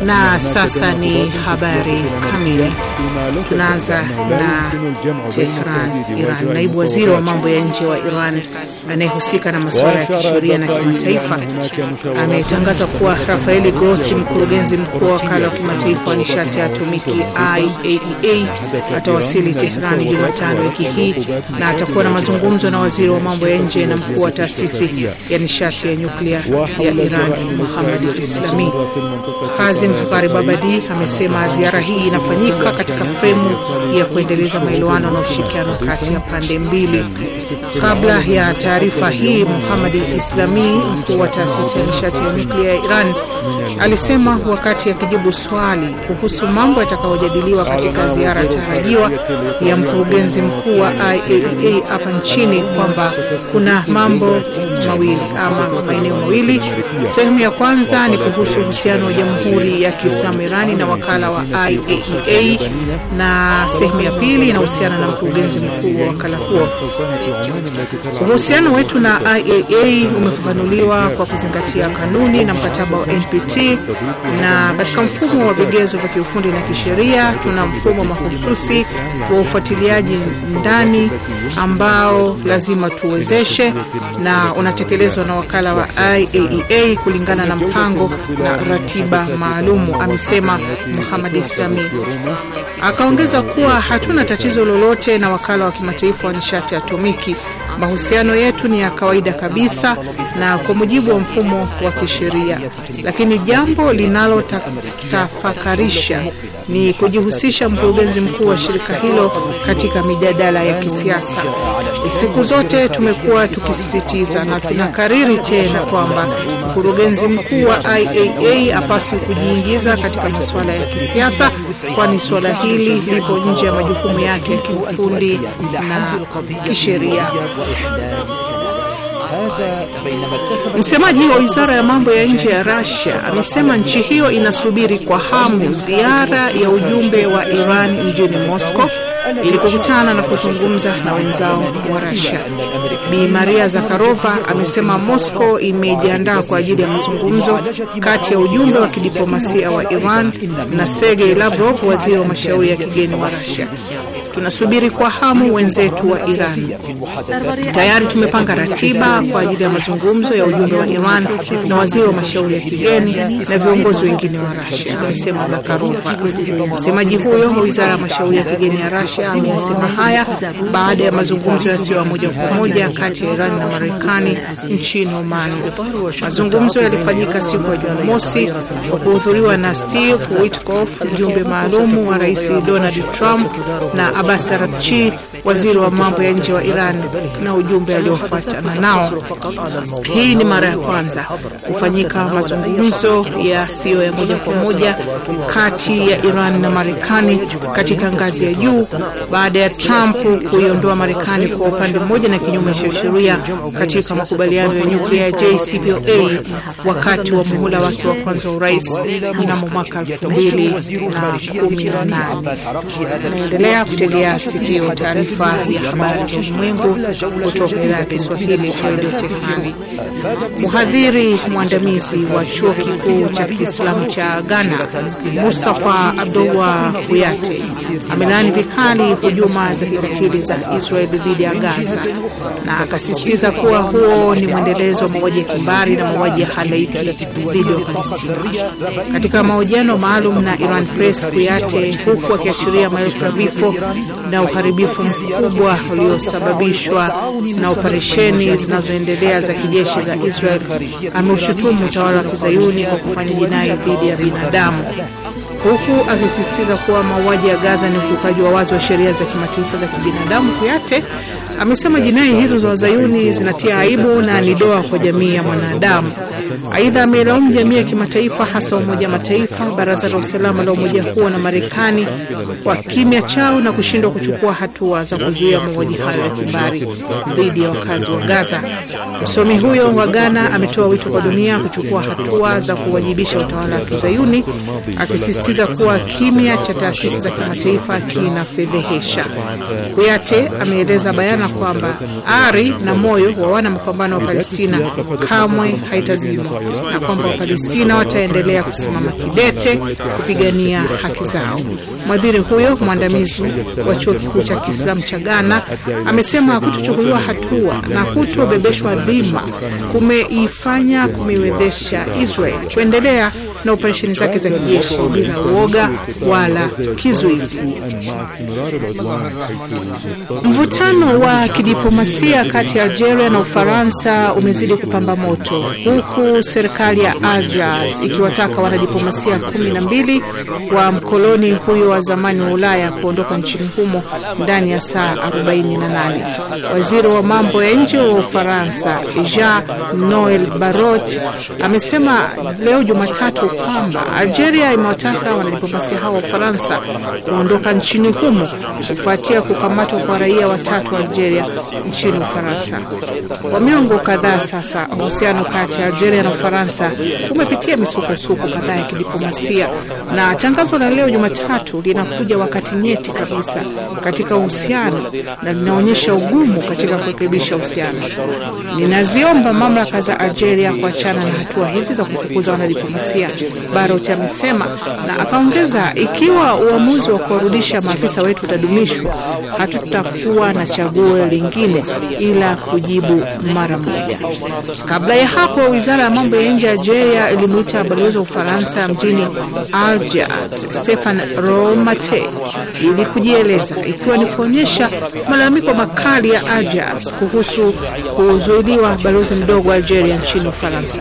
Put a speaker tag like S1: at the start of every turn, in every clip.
S1: Na sasa ni habari kamili. Tunaanza na Tehran, Iran. Naibu waziri wa mambo ya nje wa Iran anayehusika na masuala ya kisheria na kimataifa ametangaza kuwa Rafael Grossi, mkurugenzi mkuu wa wakala wa kimataifa wa nishati ya atomiki IAEA, atawasili Tehran Jumatano wiki hii na atakuwa na mazungumzo na waziri wa mambo ya nje na mkuu wa taasisi ya nishati ya nyuklia ya Iran, Mohammad Islami. Kazim Gharibabadi amesema ziara hii inafanyika katika fremu ya kuendeleza maelewano na ushirikiano kati ya pande mbili. Kabla ya taarifa hii, Mohammad Islami, mkuu wa taasisi ya nishati ya nyuklia ya Iran, alisema wakati akijibu swali kuhusu mambo yatakayojadiliwa katika ziara tarajiwa ya mkurugenzi mkuu wa IAEA hapa nchini kwamba kuna mambo mawili ama maeneo mawili. Sehemu ya kwanza ni kuhusu uhusiano wa Jamhuri ya Kiislamu Irani na wakala wa IAEA, na sehemu ya pili inahusiana na mkurugenzi mkuu wa wakala huo. Uhusiano wetu na IAEA umefafanuliwa kwa kuzingatia kanuni na mkataba wa NPT, na katika mfumo wa vigezo vya kiufundi na kisheria tuna mfumo mahususi wa ufuatiliaji ndani ambao lazima tuwezeshe na unatekelezwa na wakala wa IAEA kulingana na mpango na ratiba maalumu, amesema Mohammad Islami. Akaongeza kuwa hatuna tatizo lolote na wakala wa kimataifa wa nishati atomiki. Mahusiano yetu ni ya kawaida kabisa na kwa mujibu wa mfumo wa kisheria, lakini jambo linalotafakarisha ni kujihusisha mkurugenzi mkuu wa shirika hilo katika mijadala ya kisiasa. Siku zote tumekuwa tukisisitiza na tunakariri tena kwamba mkurugenzi mkuu wa IAEA hapaswi kujiingiza katika masuala ya kisiasa, kwani swala hili lipo nje ya majukumu yake ya kiufundi na kisheria. Msemaji wa wizara ya mambo ya nje ya Russia amesema nchi hiyo inasubiri kwa hamu ziara ya ujumbe wa Iran mjini Moscow ili kukutana na kuzungumza na wenzao wa Russia. Bi Maria Zakharova amesema Moscow imejiandaa kwa ajili ya mazungumzo kati ya ujumbe wa kidiplomasia wa Iran na Sergei Lavrov, waziri wa mashauri ya kigeni wa Russia. Tunasubiri kwa hamu wenzetu wa Iran. Tayari tumepanga ratiba kwa ajili ya mazungumzo ya ujumbe wa Iran na waziri wa mashauri ya kigeni na viongozi wengine wa Russia, amesema Zakharova. Msemaji huyo wa wizara ya mashauri ya kigeni ya Russia amesema haya baada ya mazungumzo yasiyo ya moja kwa moja kati ya Iran na Marekani nchini Oman. Mazungumzo yalifanyika siku ya Jumamosi kwa kuhudhuriwa na Steve Witkoff, mjumbe maalum wa Rais Donald Trump, na Abbas Araghchi, waziri wa mambo ya nje wa Iran, na ujumbe aliofuatana nao. Hii ni mara ya kwanza kufanyika mazungumzo yasiyo ya moja kwa moja kati ya Iran na Marekani katika ngazi ya juu baada ya Trump kuiondoa Marekani kwa upande mmoja na kinyume cha sheria katika makubaliano ya nyuklia JCPOA wakati wa muhula wake wa kwanza wa urais mnamo mwaka 2018. Naendelea kutegea sikio taarifa ya habari za ulimwengu kutoka idhaa ya Kiswahili ya Radio Tehran. Mhadhiri mwandamizi wa chuo kikuu cha Kiislamu cha Ghana, Mustafa Abdullah Kuyate, amelaani vikali hujuma za kikatili za Israel dhidi ya Gaza na akasisitiza kuwa huo ni mwendelezo wa mauaji ya kimbari na mauaji ya halaiki dhidi ya Palestina. Katika mahojiano maalum na Iran Press, Kuyate, huku akiashiria maelfu ya vifo na uharibifu mkubwa uliosababishwa na operesheni zinazoendelea za kijeshi za Israel, ameushutumu utawala wa Kizayuni kwa kufanya jinai dhidi ya binadamu, huku akisisitiza kuwa mauaji ya Gaza ni ukiukaji wa wazi wa sheria za kimataifa za kibinadamu. Kuyate amesema jinai hizo za Wazayuni zinatia aibu na ni doa kwa jamii ya mwanadamu. Aidha, amelaumu jamii ya kimataifa, hasa Umoja wa Mataifa, Baraza la Usalama la umoja huo na Marekani kwa kimya chao na kushindwa kuchukua hatua za kuzuia mauaji hayo ya kimbari dhidi ya wakazi wa Gaza. Msomi huyo wa Ghana ametoa wito kwa dunia kuchukua hatua za kuwajibisha utawala wa Kizayuni, akisisitiza kuwa kimya cha taasisi za kimataifa kinafedhehesha. Kuyate ameeleza bayana kwamba ari na moyo wa wana mapambano wa Palestina kamwe haitazimwa na kwamba Wapalestina wataendelea kusimama kidete kupigania haki zao. Mwadhiri huyo mwandamizi wa chuo kikuu cha Kiislamu cha Ghana amesema kutochukuliwa hatua na kutobebeshwa dhima kumeiwezesha Israel kuendelea na operesheni zake za kijeshi bila uoga wala kizuizi. Mvutano wa kidiplomasia kati ya Algeria na Ufaransa umezidi kupamba moto, huku serikali ya Algiers ikiwataka wanadiplomasia 12 wa mkoloni huyo wa zamani wa Ulaya kuondoka nchini humo ndani ya saa 48. Waziri wa mambo ya nje wa Ufaransa Jean-Noel Barrot amesema leo Jumatatu kwamba Algeria imewataka wanadiplomasia hao wa Ufaransa kuondoka nchini humo kufuatia kukamatwa kwa raia watatu wa Algeria nchini Ufaransa. Kwa miongo kadhaa sasa, uhusiano kati ya Algeria na Ufaransa umepitia misukosuko kadhaa ya kidiplomasia, na tangazo la leo Jumatatu linakuja wakati nyeti kabisa katika uhusiano na linaonyesha ugumu katika kurekebisha uhusiano. Ninaziomba mamlaka za Algeria kuachana na hatua hizi za kufukuza wanadiplomasia, Barrot amesema, na akaongeza, ikiwa uamuzi wa kurudisha maafisa wetu utadumishwa, hatutakuwa na chaguo lingine ila kujibu mara moja. Kabla ya hapo, wizara ya mambo ya nje ya Algeria ilimuita balozi wa Ufaransa mjini Algiers Stefan Romate ili kujieleza, ikiwa ni kuonyesha malalamiko makali ya Algiers kuhusu kuzuiliwa balozi mdogo wa Algeria nchini Ufaransa.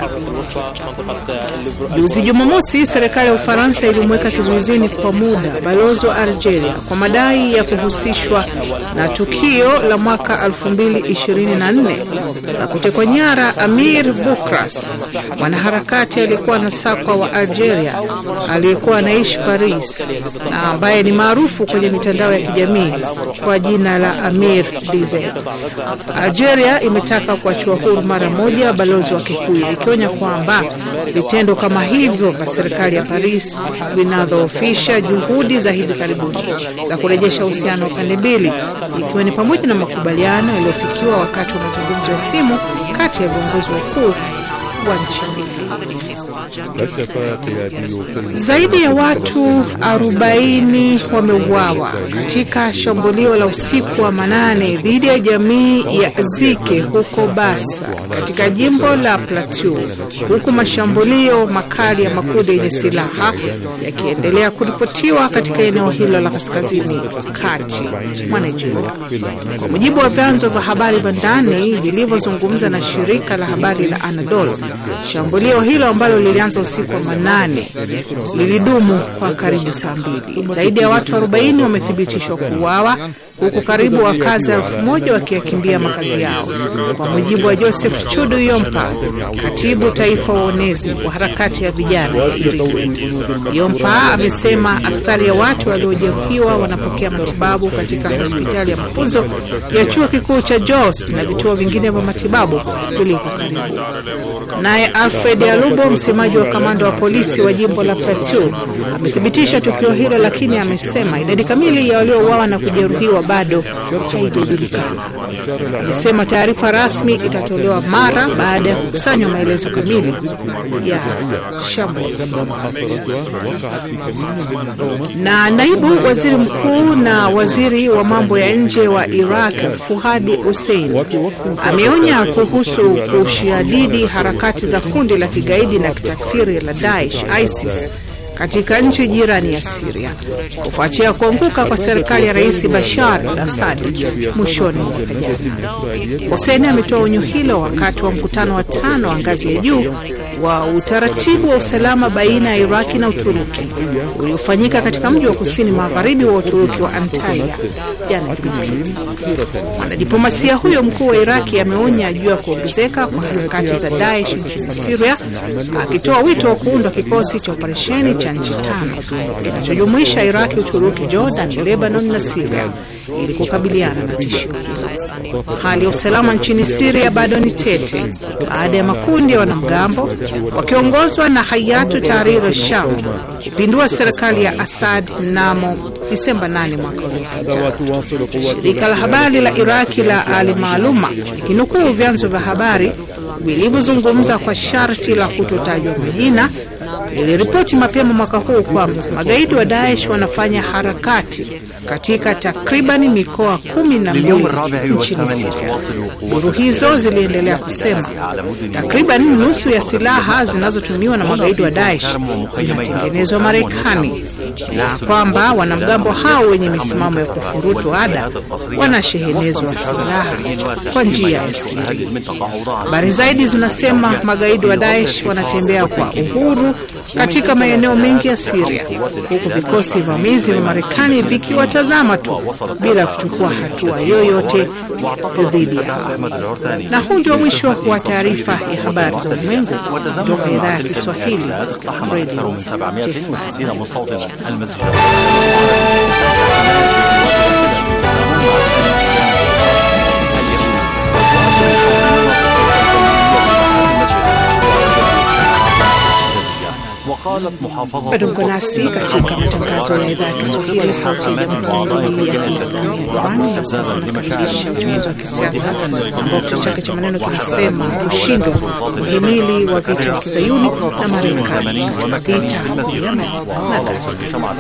S1: Juzi Jumamosi, serikali ya Ufaransa ilimweka kizuizini kwa muda balozi wa Algeria kwa madai ya kuhusishwa na tukio la mwaka 2024 la kutekwa nyara Amir Boukras, mwanaharakati aliyekuwa anasakwa wa Algeria aliyekuwa anaishi Paris na ambaye ni maarufu kwenye mitandao ya kijamii kwa jina la Amir DZ. Algeria imetaka kuachiwa huru mara moja balozi wake huyo, ikionya kwamba vitendo kama hivyo vya serikali ya Paris vinadhoofisha juhudi za hivi karibuni za kurejesha uhusiano wa pande mbili, ikiwa ni pamoja na makubaliano yaliyofikiwa wakati wa mazungumzo ya simu kati ya viongozi wakuu wa nchi mbili. Zaidi ya watu 40 wameuawa katika shambulio la usiku wa manane dhidi ya jamii ya Zike huko Bassa katika jimbo la Plateau, huku mashambulio makali ya makundi yenye silaha yakiendelea kuripotiwa katika eneo hilo la kaskazini kati mwa Nigeria. Kwa mujibu wa vyanzo vya habari vya ndani vilivyozungumza na shirika la habari la Anadolu, shambulio hilo ambalo lilianza usiku wa manane lilidumu kwa karibu saa 2. Zaidi ya watu 40 wamethibitishwa kuuawa, huku karibu wakazi 1000 wakiyakimbia makazi yao, kwa mujibu wa Joseph Chudu Yompa, katibu taifa wa uonezi wa harakati ya vijana. Yompa amesema akthari ya watu waliojeruhiwa wanapokea matibabu katika hospitali ya mafunzo ya chuo kikuu cha Jos na vituo vingine vya matibabu vilivyo karibu. Naye Alfred Alubo, msemaji wa kamanda wa polisi wa jimbo la Plateau, amethibitisha tukio hilo, lakini amesema idadi kamili ya waliouawa na kujeruhiwa bado haijajulikana. Amesema taarifa rasmi itatolewa mara baada ya kukusanywa maelezo kamili ya shambulio. Na naibu waziri mkuu na waziri wa mambo ya nje wa Iraq Fuhadi Hussein ameonya kuhusu kushadidi harakati za kundi la kigaidi na kitakfiri la Daesh ISIS katika nchi jirani ya Syria kufuatia kuanguka kwa serikali ya Rais Bashar al-Assad mwishoni mwa jana. Hussein ametoa onyo hilo wakati wa mkutano wa 5 wa ngazi ya juu wa utaratibu wa usalama baina ya Iraki na Uturuki uliofanyika katika mji wa kusini magharibi wa Uturuki wa Antalya jana Jumapili. Mwanadiplomasia huyo mkuu wa Iraki ameonya juu ya kuongezeka kwa harakati za Daesh nchini Syria, akitoa wito wa kuundwa kikosi cha operesheni cha nchi 5 kinachojumuisha Iraq, Uturuki, Jordan, Lebanon na Syria ili kukabiliana na tishio hilo. Hali ya usalama nchini Syria bado ni tete baada ya makundi ya wanamgambo wakiongozwa na Hayatu Tahrir al-Sham kupindua serikali ya Assad mnamo Disemba 8 mwaka uliopita. Shirika la habari la Iraki la Al-Maaluma likinukuu vyanzo vya habari vilivyozungumza kwa sharti la kutotajwa majina iliripoti mapema mwaka huu kwamba magaidi wa Daesh wanafanya harakati katika takriban mikoa 12 nchini Syria. Duru hizo ziliendelea kusema takriban nusu ya silaha zinazotumiwa na magaidi wa Daesh zinatengenezwa Marekani na kwamba wanamgambo hao wenye misimamo ya kufurutu ada wanashehenezwa silaha kwa njia ya siri. Habari zaidi zinasema magaidi wa Daesh wanatembea kwa uhuru katika maeneo mengi ya Syria, huku vikosi vamizi vya Marekani vikiwatazama tu bila kuchukua hatua yoyote dhidi yao. Na huu ndio mwisho wa taarifa ya habari za ulimwengu kutoka idhaa ya Kiswahili Radio bado mko nasi katika matangazo ya idhaa ya Kiswahili sauti ya Jamhuri ya Kiislamu ya Iran. Na sasa nakamilisha uchambuzi wa kisiasa ambao kichwa chake cha maneno kinasema ushindi muhimili wa vita vya Kizayuni na Marekani katika vita vya Yemen na Gaza.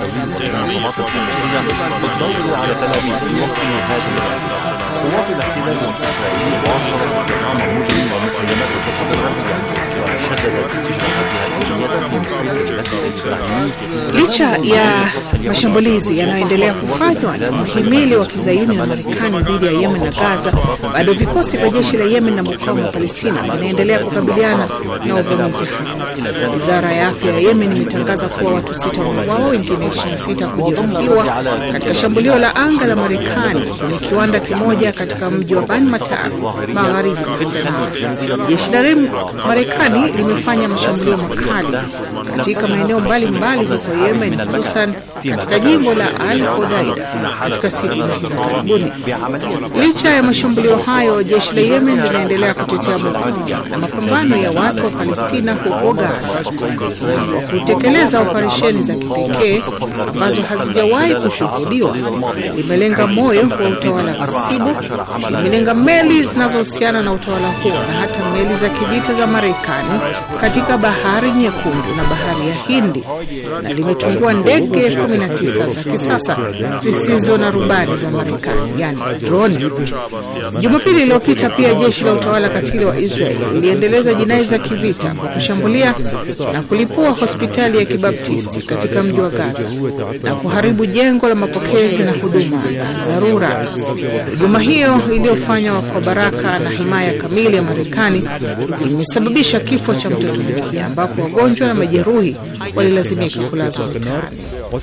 S1: Licha ya mashambulizi yanayoendelea kufanywa na muhimili wa Kizayuni na Marekani dhidi ya Yemen na Gaza, bado vikosi vya jeshi la Yemen na mukawama wa Palestina vinaendelea kukabiliana na uvamizi huu. Wizara ya afya ya Yemen imetangaza kuwa watu 6 wameuawa, wengine 26 kujeruhiwa katika shambulio la anga la Marekani kwenye kiwanda kimoja katika mji wa Bani Matar magharibi ya Sanaa. Jeshi la Marekani limefanya mashambulio makali katika maeneo mbalimbali huko Yemen, hususan katika jimbo la Al-Hodeida katika siku za hivi karibuni. Licha ya mashambulio hayo, jeshi la Yemen linaendelea kutetea mapambano ya watu wa Palestina huko Gaza kwa kutekeleza operesheni za kipekee ambazo hazijawahi kushuhudiwa. Limelenga moyo wa utawala ghasibu, limelenga meli zinazohusiana na utawala huo na hata meli za kivita za Marekani katika Bahari Nyekundu na Bahari ya Hindi, na limetungua ndege 19 za kisasa zisizo na rubani za Marekani, yani drone. Jumapili iliyopita pia jeshi la utawala katili wa Israel liliendeleza jinai za kivita kwa kushambulia na kulipua hospitali ya Kibaptisti katika mji wa Gaza na kuharibu jengo la mapokezi na huduma za dharura. Huduma hiyo iliyofanywa kwa baraka na himaya kamili ya Marekani imesababisha kifo cha mtoto mmoja, ambapo wagonjwa na majeruhi walilazimika kulazwa mitaani.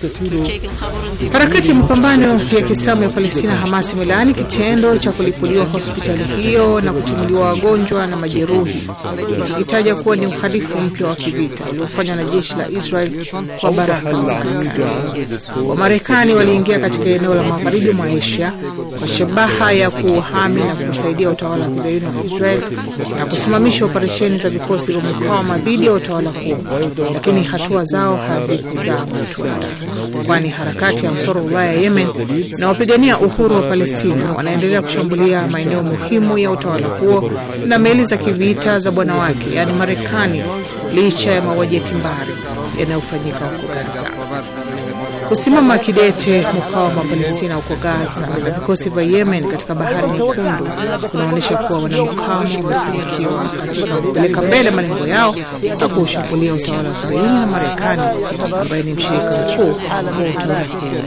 S1: Harakati ya mapambano ya Kiislamu ya Palestina Hamas imelaani kitendo cha kulipuliwa hospitali hiyo na kutimuliwa wagonjwa na majeruhi, ikitaja kuwa ni uhalifu mpya wa kivita uliofanywa na jeshi la Israel kwa baraka za Marekani. Wamarekani waliingia katika eneo la magharibi mwa Asia kwa shabaha ya kuhami na kusaidia utawala wa Kizayuni wa Israel na kusimamisha operesheni za vikosi vya mukawama dhidi ya utawala huo, lakini hatua zao hazikuzaa matunda, kwani harakati ya Ansarullah ya Yemen na wapigania uhuru wa Palestina wanaendelea kushambulia maeneo muhimu ya utawala huo na meli za kivita za bwana wake, yani Marekani, licha ya mauaji ya kimbari yanayofanyika huko Gaza. Kusimama kidete mukawama wa Palestina huko Gaza na vikosi vya Yemen katika Bahari Nyekundu kunaonyesha kuwa wanamukawama wamefanikiwa katika kupeleka mbele malengo yao na kushambulia utawala wa Kizayuni na Marekani ambaye ni mshirika mkuu wa utawala huo.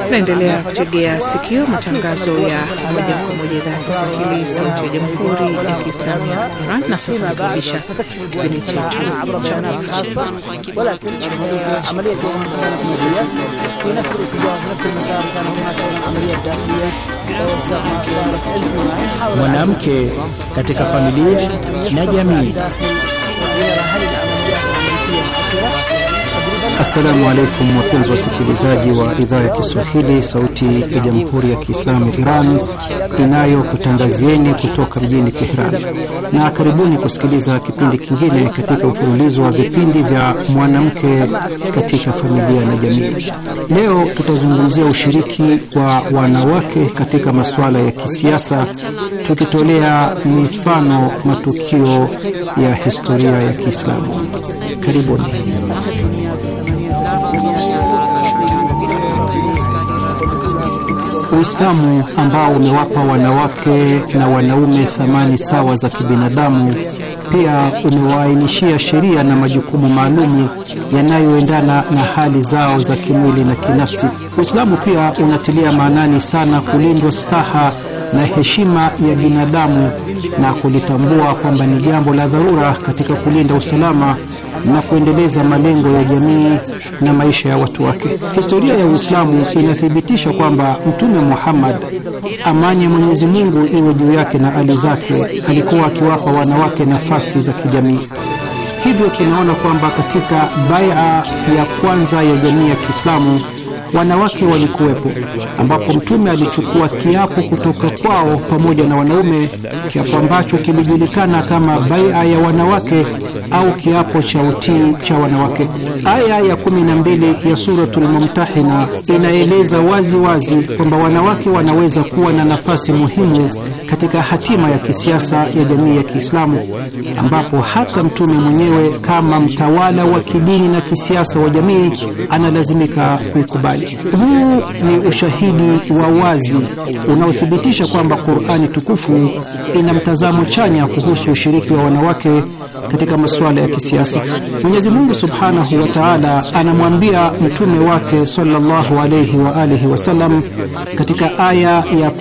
S1: Naendelea kutegea sikio matangazo ya moja kwa moja idhaa ya Kiswahili sauti ya Jamhuri ya Kiislamu ya Iran. Na sasa nakaribisha kipindi chetu cha
S2: mwanamke katika familia na jamii. Assalamu alaikum wapenzi wasikilizaji wa idhaa ya Kiswahili sauti ya Jamhuri ya Kiislamu ya Iran inayokutangazieni kutoka mjini Tehran, na karibuni kusikiliza kipindi kingine katika mfululizo wa vipindi vya mwanamke katika familia na jamii. Leo tutazungumzia ushiriki wa wanawake katika masuala ya kisiasa, tukitolea mifano matukio ya historia ya Kiislamu. Karibuni. Uislamu ambao umewapa wanawake na wanaume thamani sawa za kibinadamu, pia umewaainishia sheria na majukumu maalumu yanayoendana na hali zao za kimwili na kinafsi. Uislamu pia unatilia maanani sana kulindwa staha na heshima ya binadamu na kulitambua kwamba ni jambo la dharura katika kulinda usalama na kuendeleza malengo ya jamii na maisha ya watu wake. Historia ya Uislamu inathibitisha kwamba Mtume Muhammad, amani ya Mwenyezi Mungu iwe juu yake na ali zake, alikuwa akiwapa wanawake nafasi za kijamii. Hivyo tunaona kwamba katika bai'a ya kwanza ya jamii ya Kiislamu wanawake walikuwepo, ambapo Mtume alichukua kiapo kutoka kwao pamoja na wanaume, kiapo ambacho kilijulikana kama bai'a ya wanawake au kiapo cha utii cha wanawake. Aya ya 12 ya suratul Mumtahina inaeleza wazi wazi kwamba wanawake wanaweza kuwa na nafasi muhimu katika hatima ya kisiasa ya jamii ya Kiislamu, ambapo hata Mtume mwenyewe kama mtawala wa kidini na kisiasa wa jamii analazimika kuikubali. Huu ni ushahidi wa wazi unaothibitisha kwamba Qur'ani tukufu ina mtazamo chanya kuhusu ushiriki wa wanawake katika masuala ya kisiasa. Mwenyezi Mungu Subhanahu wa Ta'ala anamwambia mtume wake sallallahu alayhi wa alihi wasallam katika aya ya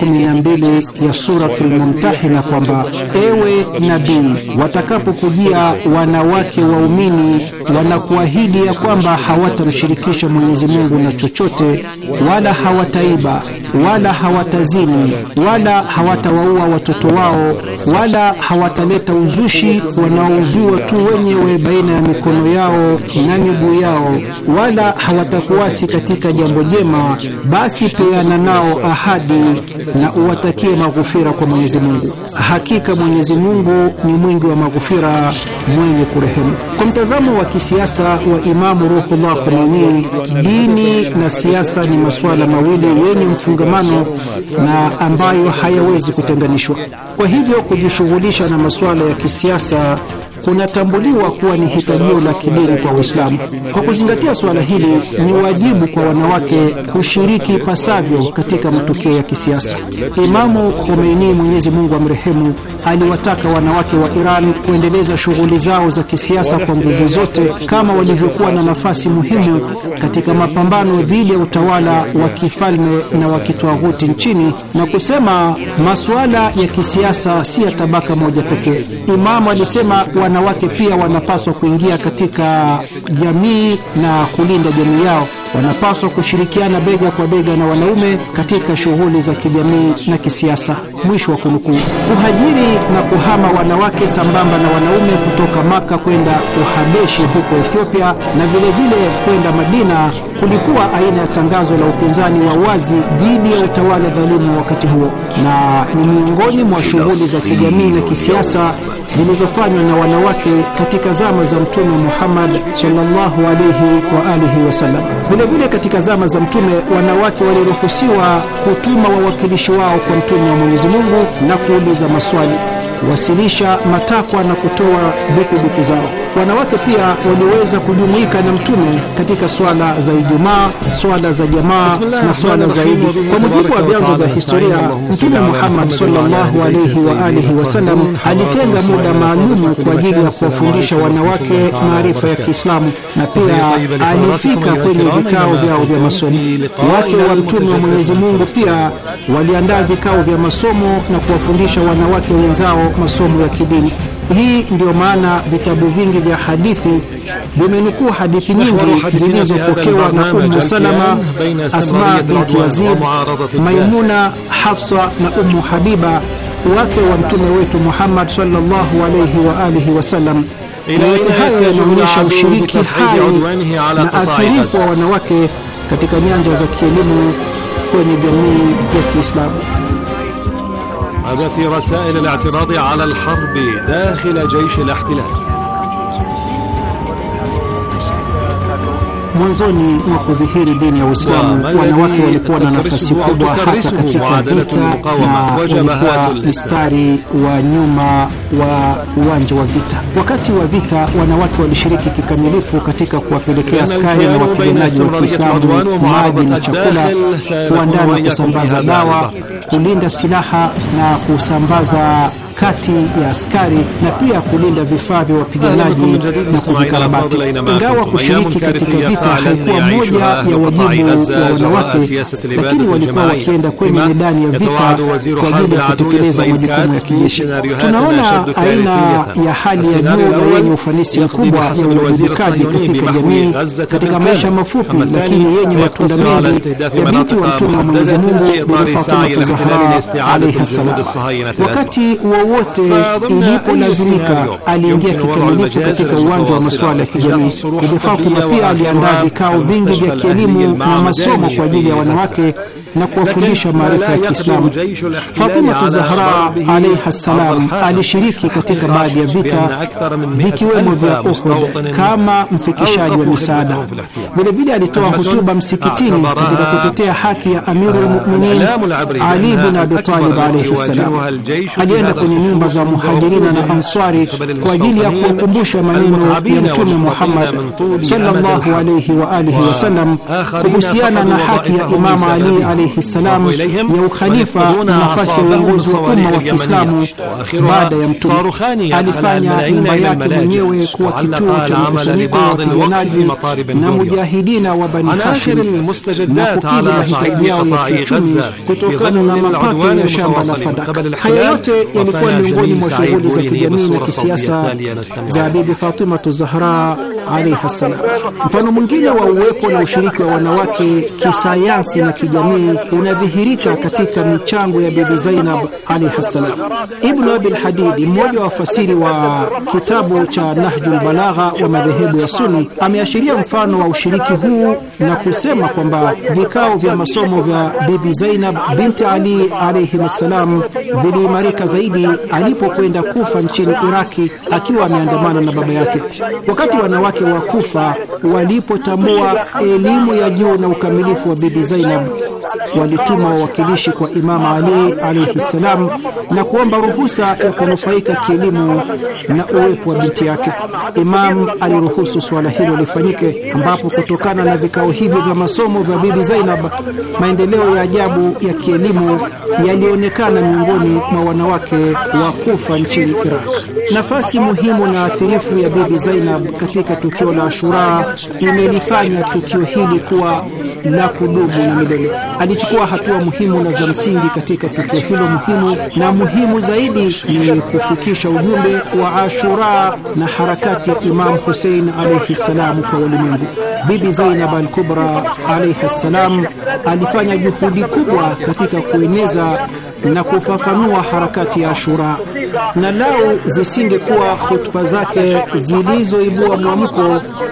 S2: 12 ya suratul Mumtahina kwamba, ewe nabii, watakapokujia wanawake waumini wanakuahidi ya kwamba hawatamshirikisha Mwenyezi Mungu na chochote, wala hawataiba, wala hawatazini, wala hawatawaua watoto wao, wala hawataleta uzushi wanaozua tu wenyewe baina ya mikono yao na miguu yao, wala hawatakuasi katika jambo jema, basi peana nao ahadi na uwatakie maghfira kwa Mwenyezi Mungu. Hakika Mwenyezi Mungu ni mwingi wa maghfira, mwenye kurehemu. Kwa mtazamo wa kisiasa wa Imamu Ruhullah Khomeini, dini na siasa ni masuala mawili yenye mfungamano na ambayo hayawezi kutenganishwa. Kwa hivyo kujishughulisha na masuala ya kisiasa kunatambuliwa kuwa ni hitajio la kidini kwa Uislamu. Kwa kuzingatia swala hili, ni wajibu kwa wanawake kushiriki pasavyo katika matukio ya kisiasa. Imamu Khomeini, Mwenyezi Mungu amrehemu, aliwataka wanawake wa Iran kuendeleza shughuli zao za kisiasa kwa nguvu zote, kama walivyokuwa na nafasi muhimu katika mapambano dhidi ya utawala wa kifalme na wa kitwaghuti nchini, na kusema masuala ya kisiasa si ya tabaka moja pekee. Imamu alisema wanawake pia wanapaswa kuingia katika jamii na kulinda jamii yao. Wanapaswa kushirikiana bega kwa bega na wanaume katika shughuli za kijamii na kisiasa. Mwisho wa kunukuu. Kuhajiri na kuhama wanawake sambamba na wanaume kutoka Maka kwenda Uhabeshi huko Ethiopia na vile vile kwenda Madina kulikuwa aina ya tangazo la upinzani wa wazi dhidi ya utawala dhalimu wakati huo, na ni miongoni mwa shughuli za kijamii na kisiasa zilizofanywa na wanawake katika zama za Mtume Muhammad sallallahu alayhi wa alihi wasallam. Vile vile katika zama za Mtume, wanawake waliruhusiwa kutuma wawakilishi wao kwa Mtume wa Mwenyezi Mungu na kuuliza maswali. kuwasilisha matakwa na kutoa dukuduku zao. Wanawake pia waliweza kujumuika na Mtume katika swala za Ijumaa, swala za jamaa na swala za Idi. Kwa mujibu wa vyanzo vya historia, Mtume Muhammad sallallahu alayhi wa alihi wasallam alitenga muda maalumu kwa ajili ya kuwafundisha wanawake maarifa ya Kiislamu, na pia alifika kwenye vikao vyao vya masomo. Wake wa Mtume wa Mwenyezi Mungu pia waliandaa vikao vya masomo na kuwafundisha wanawake wenzao masomo ya kidini. Hii ndio maana vitabu vingi vya hadithi vimenukuu hadithi nyingi zilizopokewa na Ummu Salama, Asma binti Yazid, Maimuna, Hafsa na Ummu Habiba, wake wa mtume wetu Muhammad sallallahu alayhi wa alihi wasallam. Yote haya yanaonyesha ushiriki hai na athirifu wa wanawake katika nyanja za kielimu kwenye jamii ya Kiislamu.
S3: هذا في رسائل الاعتراض على الحرب داخل جيش الاحتلال.
S2: Mwanzoni mwa kudhihiri dini ya Uislamu, wanawake walikuwa na nafasi kubwa hata katika vita na walikuwa mstari wa nyuma wa uwanja wa vita. Wakati wa vita, wanawake walishiriki kikamilifu katika kuwapelekea askari na wapiganaji wa Kiislamu maji na chakula, kuandaa na kusambaza dawa, kulinda silaha na kusambaza kati ya askari, na pia kulinda vifaa vya wapiganaji na kuvikarabati. Ingawa kushiriki katika vita haikuwa moja ya wajibu wa wanawake, lakini walikuwa wakienda kwenye medani ya vita kwa ajili ya kutekeleza majukumu ya kijeshi. Tunaona aina ya hali ya juu na yenye ufanisi mkubwa ya uwajibikaji katika jamii katika maisha mafupi lakini yenye matunda mengi ya binti wa Mtume wa Mwenyezi Mungu Bibi Fatima Zahra alayha salam. Wakati wowote ilipolazimika, aliingia kikamilifu katika uwanja wa masuala ya kijamii. Bibi Fatima pia aliandaa vikao vingi vya kielimu na masomo kwa ajili ya wanawake na kuwafundisha maarifa ya Kiislamu. Fatima Zahra alayha salam alishiriki katika baadhi ya vita vikiwemo vya Uhud kama mfikishaji wa misaada. Vile vile alitoa hotuba msikitini katika kutetea haki ya Amirul Mu'minin Ali bin Abi Talib alayhi salam. Alienda kwenye nyumba za Muhajirina na Ansari kwa ajili ya kuwakumbusha maneno ya Mtume Muhammad sallallahu alayhi wa alihi wasallam kuhusiana na haki ya Imam Ali alayhi salam ya ukhalifa na nafasi ya uongozi wa umma wa Kiislamu baada ya Mtume. Alifanya nyumba yake mwenyewe kuwa kituo cha mkusanyiko wa wapiganaji na mujahidina wa Bani Hashim na kukidhi mahitaji yao ya kiuchumi kutokana na mapato ya shamba la Fadak. Haya yote yalikuwa miongoni mwa shughuli za kijamii na kisiasa za Bibi Fatima Zahra alayha salam. Mfano mwingine wa uwepo na ushiriki wa wanawake kisayansi na kijamii unadhihirika katika michango ya Bibi Zainab alayha salam. Ibn Abi al-Hadid, mmoja wa wafasiri wa kitabu cha Nahjul Balagha wa madhehebu ya Sunni, ameashiria mfano wa ushiriki huu na kusema kwamba vikao vya masomo vya Bibi Zainab binti Ali alayhi salam viliimarika zaidi alipokwenda Kufa nchini Iraki akiwa ameandamana na baba yake. Wakati wanawake wa Kufa walipotambua elimu ya juu na ukamilifu wa Bibi Zainab, walituma wawakilishi kwa Imam Ali alayhi salam na kuomba ruhusa ya kunufaika kielimu na uwepo wa binti yake. Imam aliruhusu swala hilo lifanyike, ambapo kutokana na vikao hivyo vya masomo vya Bibi Zainab, maendeleo ya ajabu ya kielimu yalionekana miongoni mwa wanawake wa Kufa nchini Iraq. Nafasi muhimu na athirifu ya Bibi Zainab katika tukio la Ashura imelifanya tukio hili kuwa la kudumu na milele. Alichukua hatua muhimu na za msingi katika tukio hilo muhimu, na muhimu zaidi ni kufikisha ujumbe wa Ashura na harakati ya Imam Hussein alayhi salam kwa ulimwengu. Bibi Zainab al-Kubra alayhi salam alifanya juhudi kubwa katika kueneza na kufafanua harakati ya Ashura, na lau zisingekuwa hotuba zake zilizoibua mwamko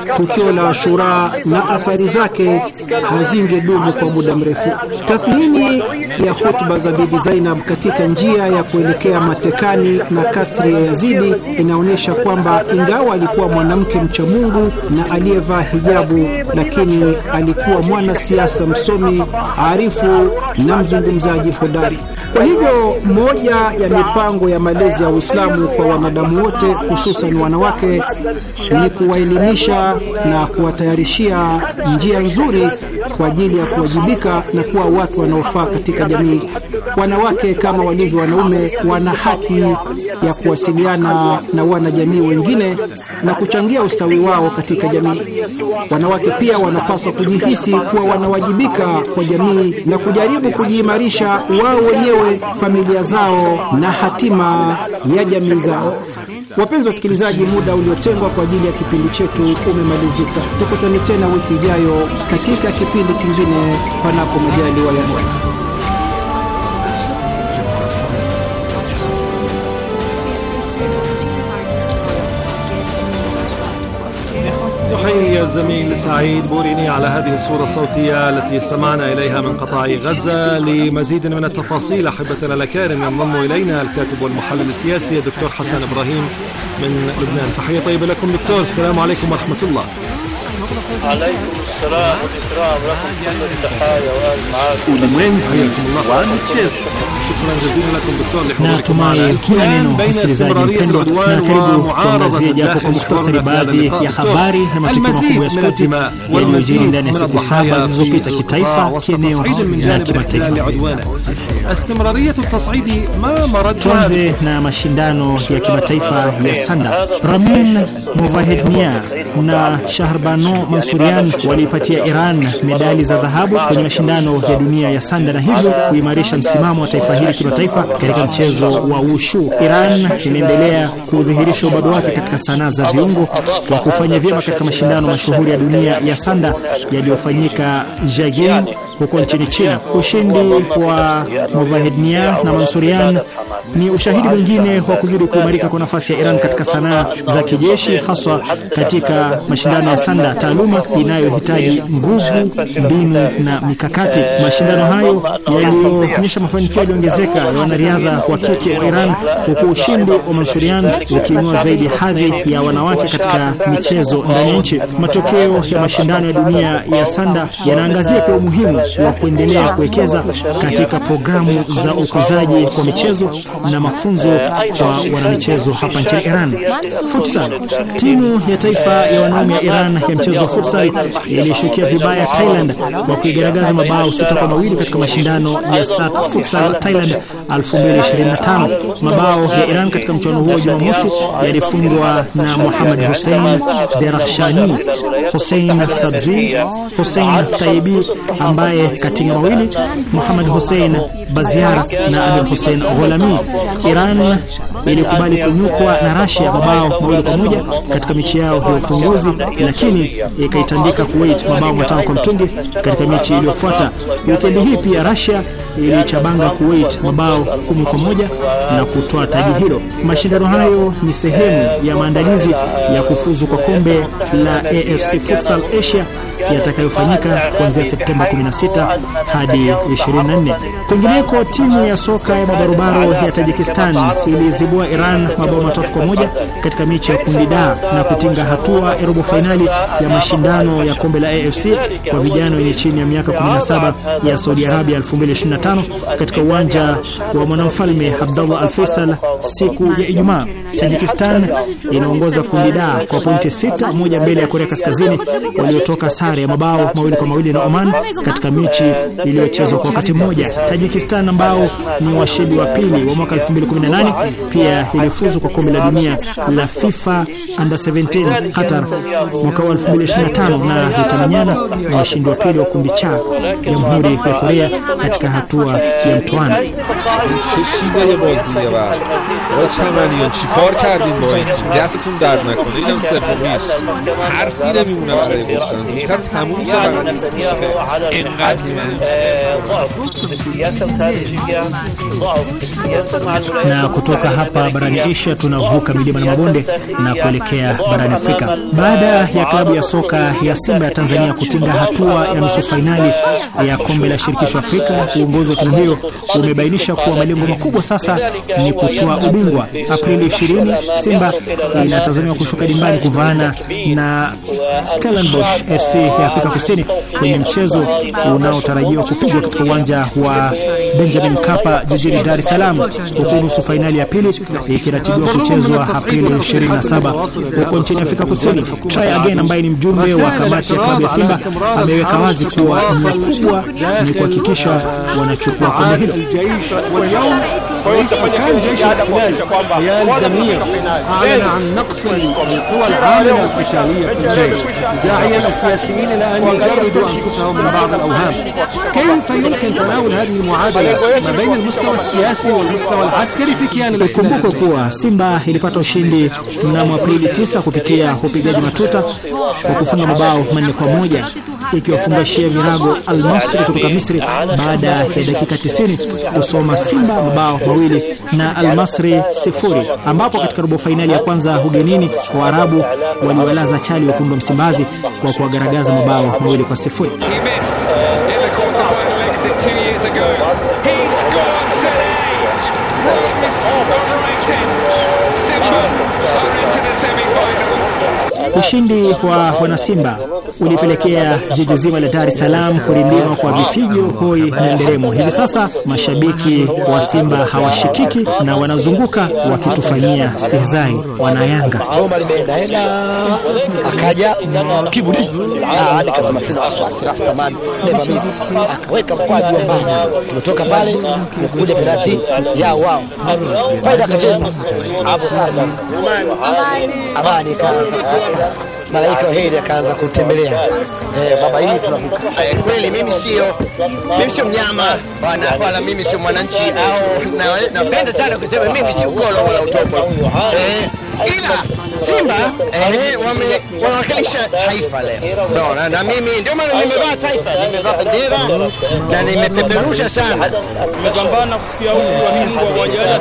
S2: tukio la Ashura na athari zake hazingedumu kwa muda mrefu. Tathmini ya hutuba za Bibi Zainab katika njia ya kuelekea matekani na kasri ya Yazidi inaonyesha kwamba ingawa alikuwa mwanamke mcha Mungu na aliyevaa hijabu, lakini alikuwa mwanasiasa msomi, arifu na mzungumzaji hodari. Kwa hivyo moja ya mipango ya malezi ya Uislamu kwa wanadamu wote, hususan wanawake, ni kuwaelimisha na kuwatayarishia njia nzuri kwa ajili ya kuwajibika na kuwa watu wanaofaa katika jamii. Wanawake kama walivyo wanaume wana haki ya kuwasiliana na wanajamii wengine na kuchangia ustawi wao katika jamii. Wanawake pia wanapaswa kujihisi kuwa wanawajibika kwa jamii na kujaribu kujiimarisha wao wenyewe, familia zao na hatima ya jamii zao. Wapenzi wasikilizaji, muda uliotengwa kwa ajili ya kipindi chetu umemalizika. Tukutane tena wiki ijayo katika kipindi kingine, panapo majaliwa ya Mola.
S3: نحيي يا زميل سعيد بوريني على هذه الصورة الصوتية التي استمعنا إليها من قطاع غزة. لمزيد من التفاصيل أحبتنا الأكارم ينضم إلينا الكاتب والمحلل السياسي الدكتور حسن إبراهيم من لبنان. تحية طيبة لكم دكتور، السلام عليكم ورحمة الله.
S4: عليكم السلام والإكرام، لكم كل التحايا وأهل معاكم.
S3: حياكم الله. شكرا جزيلا لكم دكتور لحضوركم
S5: معنا. بين استمرارية العدوان ومعارضة japo kwa mukhtasari baadhi ya habari na matukio makubwa ya spoti yaliyojiri ndani ya siku 7 zilizopita kitaifa, kieneo na kimataifa.
S3: استمرارية التصعيد ما مرت.
S5: Tuanze na mashindano ya kimataifa ya Sanda. Ramin Movahednia na Shahrbano Mansurian walipatia Iran medali za dhahabu kwenye mashindano ya dunia ya Sanda na hivyo kuimarisha msimamo wa taifa hili kimataifa katika mchezo wa wushu. Iran inaendelea kudhihirisha ubabe wake katika sanaa za viungo kwa kufanya vyema katika mashindano mashuhuri ya dunia ya Sanda yaliyofanyika Jiangyin huko nchini China. Ushindi wa Movahednia na Mansurian ni ushahidi mwingine wa kuzidi kuimarika kwa nafasi ya Iran katika sanaa za kijeshi, haswa katika mashindano ya Sanda, taaluma inayohitaji nguvu, mbinu na mikakati. Mashindano hayo yaliyoonyesha mafanikio yaliongezeka ya wanariadha wa kike wa Iran, huku ushindi wa Mansurian ukiinua zaidi hadhi ya wanawake katika michezo ndani ya nchi. Matokeo ya mashindano ya dunia ya Sanda yanaangazia pia umuhimu wa kuendelea kuwekeza katika programu za ukuzaji kwa michezo na mafunzo kwa wanamichezo hapa nchini Iran. Futsal. Timu ya taifa ya wanaume ya Iran ya mchezo wa futsal ilishukia vibaya Thailand kwa kuigaragaza mabao 6-2 katika mashindano ya SAT Futsal Thailand 2025. Mabao ya Iran katika mchuano huo Jumamosi yalifungwa na Muhammad Hussein Derakhshani, Hussein Sabzi, Hussein Taibi ambaye katinga mawili, Muhammad Hussein Baziar na Amir Hussein Gholami. Iran ilikubali kunyukwa na Russia mabao 2-1 katika mechi yao ya ufunguzi, lakini ikaitandika Kuwait mabao 5-2 katika mechi iliyofuata. Wikendi hii pia Russia ilichabanga Kuwait mabao 10-1 na kutoa taji hilo. Mashindano hayo ni sehemu ya maandalizi ya kufuzu kwa kombe la AFC Futsal Asia yatakayofanyika kuanzia Septemba 16 hadi 24. Kwingineko, timu ya soka ya mabarobaro ya Tajikistan ilizibua Iran mabao 3-1 katika mechi ya kundi D na kutinga hatua ya robo finali ya mashindano ya kombe la AFC kwa vijana wenye chini ya miaka 17 ya Saudi Arabia 2025 katika uwanja wa Mwanamfalme Abdullah Al Faisal siku ya Ijumaa. Tajikistan inaongoza kundi D kwa pointi 6, moja mbele ya Korea Kaskazini waliotoka sare ya mabao 2-2 na Oman katika mechi iliyochezwa kwa wakati mmoja. Tajikistan ambao ni washindi wa pili wa mwaka 2018 pia ilifuzu kwa kombe la dunia la FIFA Under 17 Qatar mwaka 2025 na itamenyana na washindi wa pili wa kundi cha Jamhuri ya Korea katika hatua ya mtoano.
S6: چیکار کردین با این دستتون درد نکنه اینم سومیش حرفی نمیمونه برای گفتن زودتر تموم شه اینقدر
S5: na kutoka hapa hapa barani Asia tunavuka milima na mabonde na kuelekea barani Afrika. Baada ya klabu ya soka ya Simba ya Tanzania kutinga hatua ya nusu fainali ya kombe la shirikisho Afrika, uongozi wa timu hiyo umebainisha kuwa malengo makubwa sasa ni kutoa ubingwa. Aprili 20 Simba inatazamiwa kushuka dimbani kuvaana na Stellenbosch FC ya Afrika Kusini kwenye mchezo unaotarajiwa kupigwa katika uwanja wa Benjamin Mkapa jijini Dar es Salaam, huku nusu fainali ya pili ikiratibiwa kuchezwa Aprili 27 huko nchini Afrika Kusini. Try Again ambaye ni mjumbe wa kamati ya klabu ya Simba ameweka wazi kuwa nia kubwa ni kuhakikisha wanachukua kombe hilo.
S7: أعلن عن نقص القوى العاملة القتالية في الليل داعيا السياسيين إلى أن يجردوا أنفسهم من بعض الأوهام. كيف يمكن تناول هذه المعادلة ما بين المستوى السياسي والمستوى العسكري في كيان الاحتلال؟
S5: Kumbuka kuwa Simba ilipata ushindi mnamo Aprili 9 kupitia upigaji matuta kwa kufunga mabao 4-1 ikiwafungashia virago Al-Masri kutoka Misri baada ya dakika 90 kusoma Simba mabao 2 na Al-Masri 0, ambapo katika robo fainali ya kwanza ugenini Waarabu waliwalaza chali wekundu wa Msimbazi kwa kuwagaragaza mabao 2-0. Ushindi wa wanasimba ulipelekea jiji zima la Dar es Salaam kurindima kwa vifijo, hoi na nderemo. Hivi sasa mashabiki wa Simba hawashikiki na wanazunguka wakitufanyia stihzai wanayanga.
S8: Goma limeenda akaja kiburi nikasema sina wasiwasi Rastaman never miss, akaweka mkwaju wa mbali, tumetoka pale kuja penalti ya wao Spider akacheza hapo. Sasa amani kaanza malaika wa heri akaanza kutembelea baba hii tunavuka kweli. Mimi sio mnyama wala mimi sio mwananchi au napenda sana kusema mimi si ukolo wala utopo, ila Simba wanawakilisha taifa leo. Unaona, na mimi ndio maana nimevaa taifa, nimevaa bendera na nimepeperusha sana.
S4: Tumepambana kufikia huku wa Mungu wajalia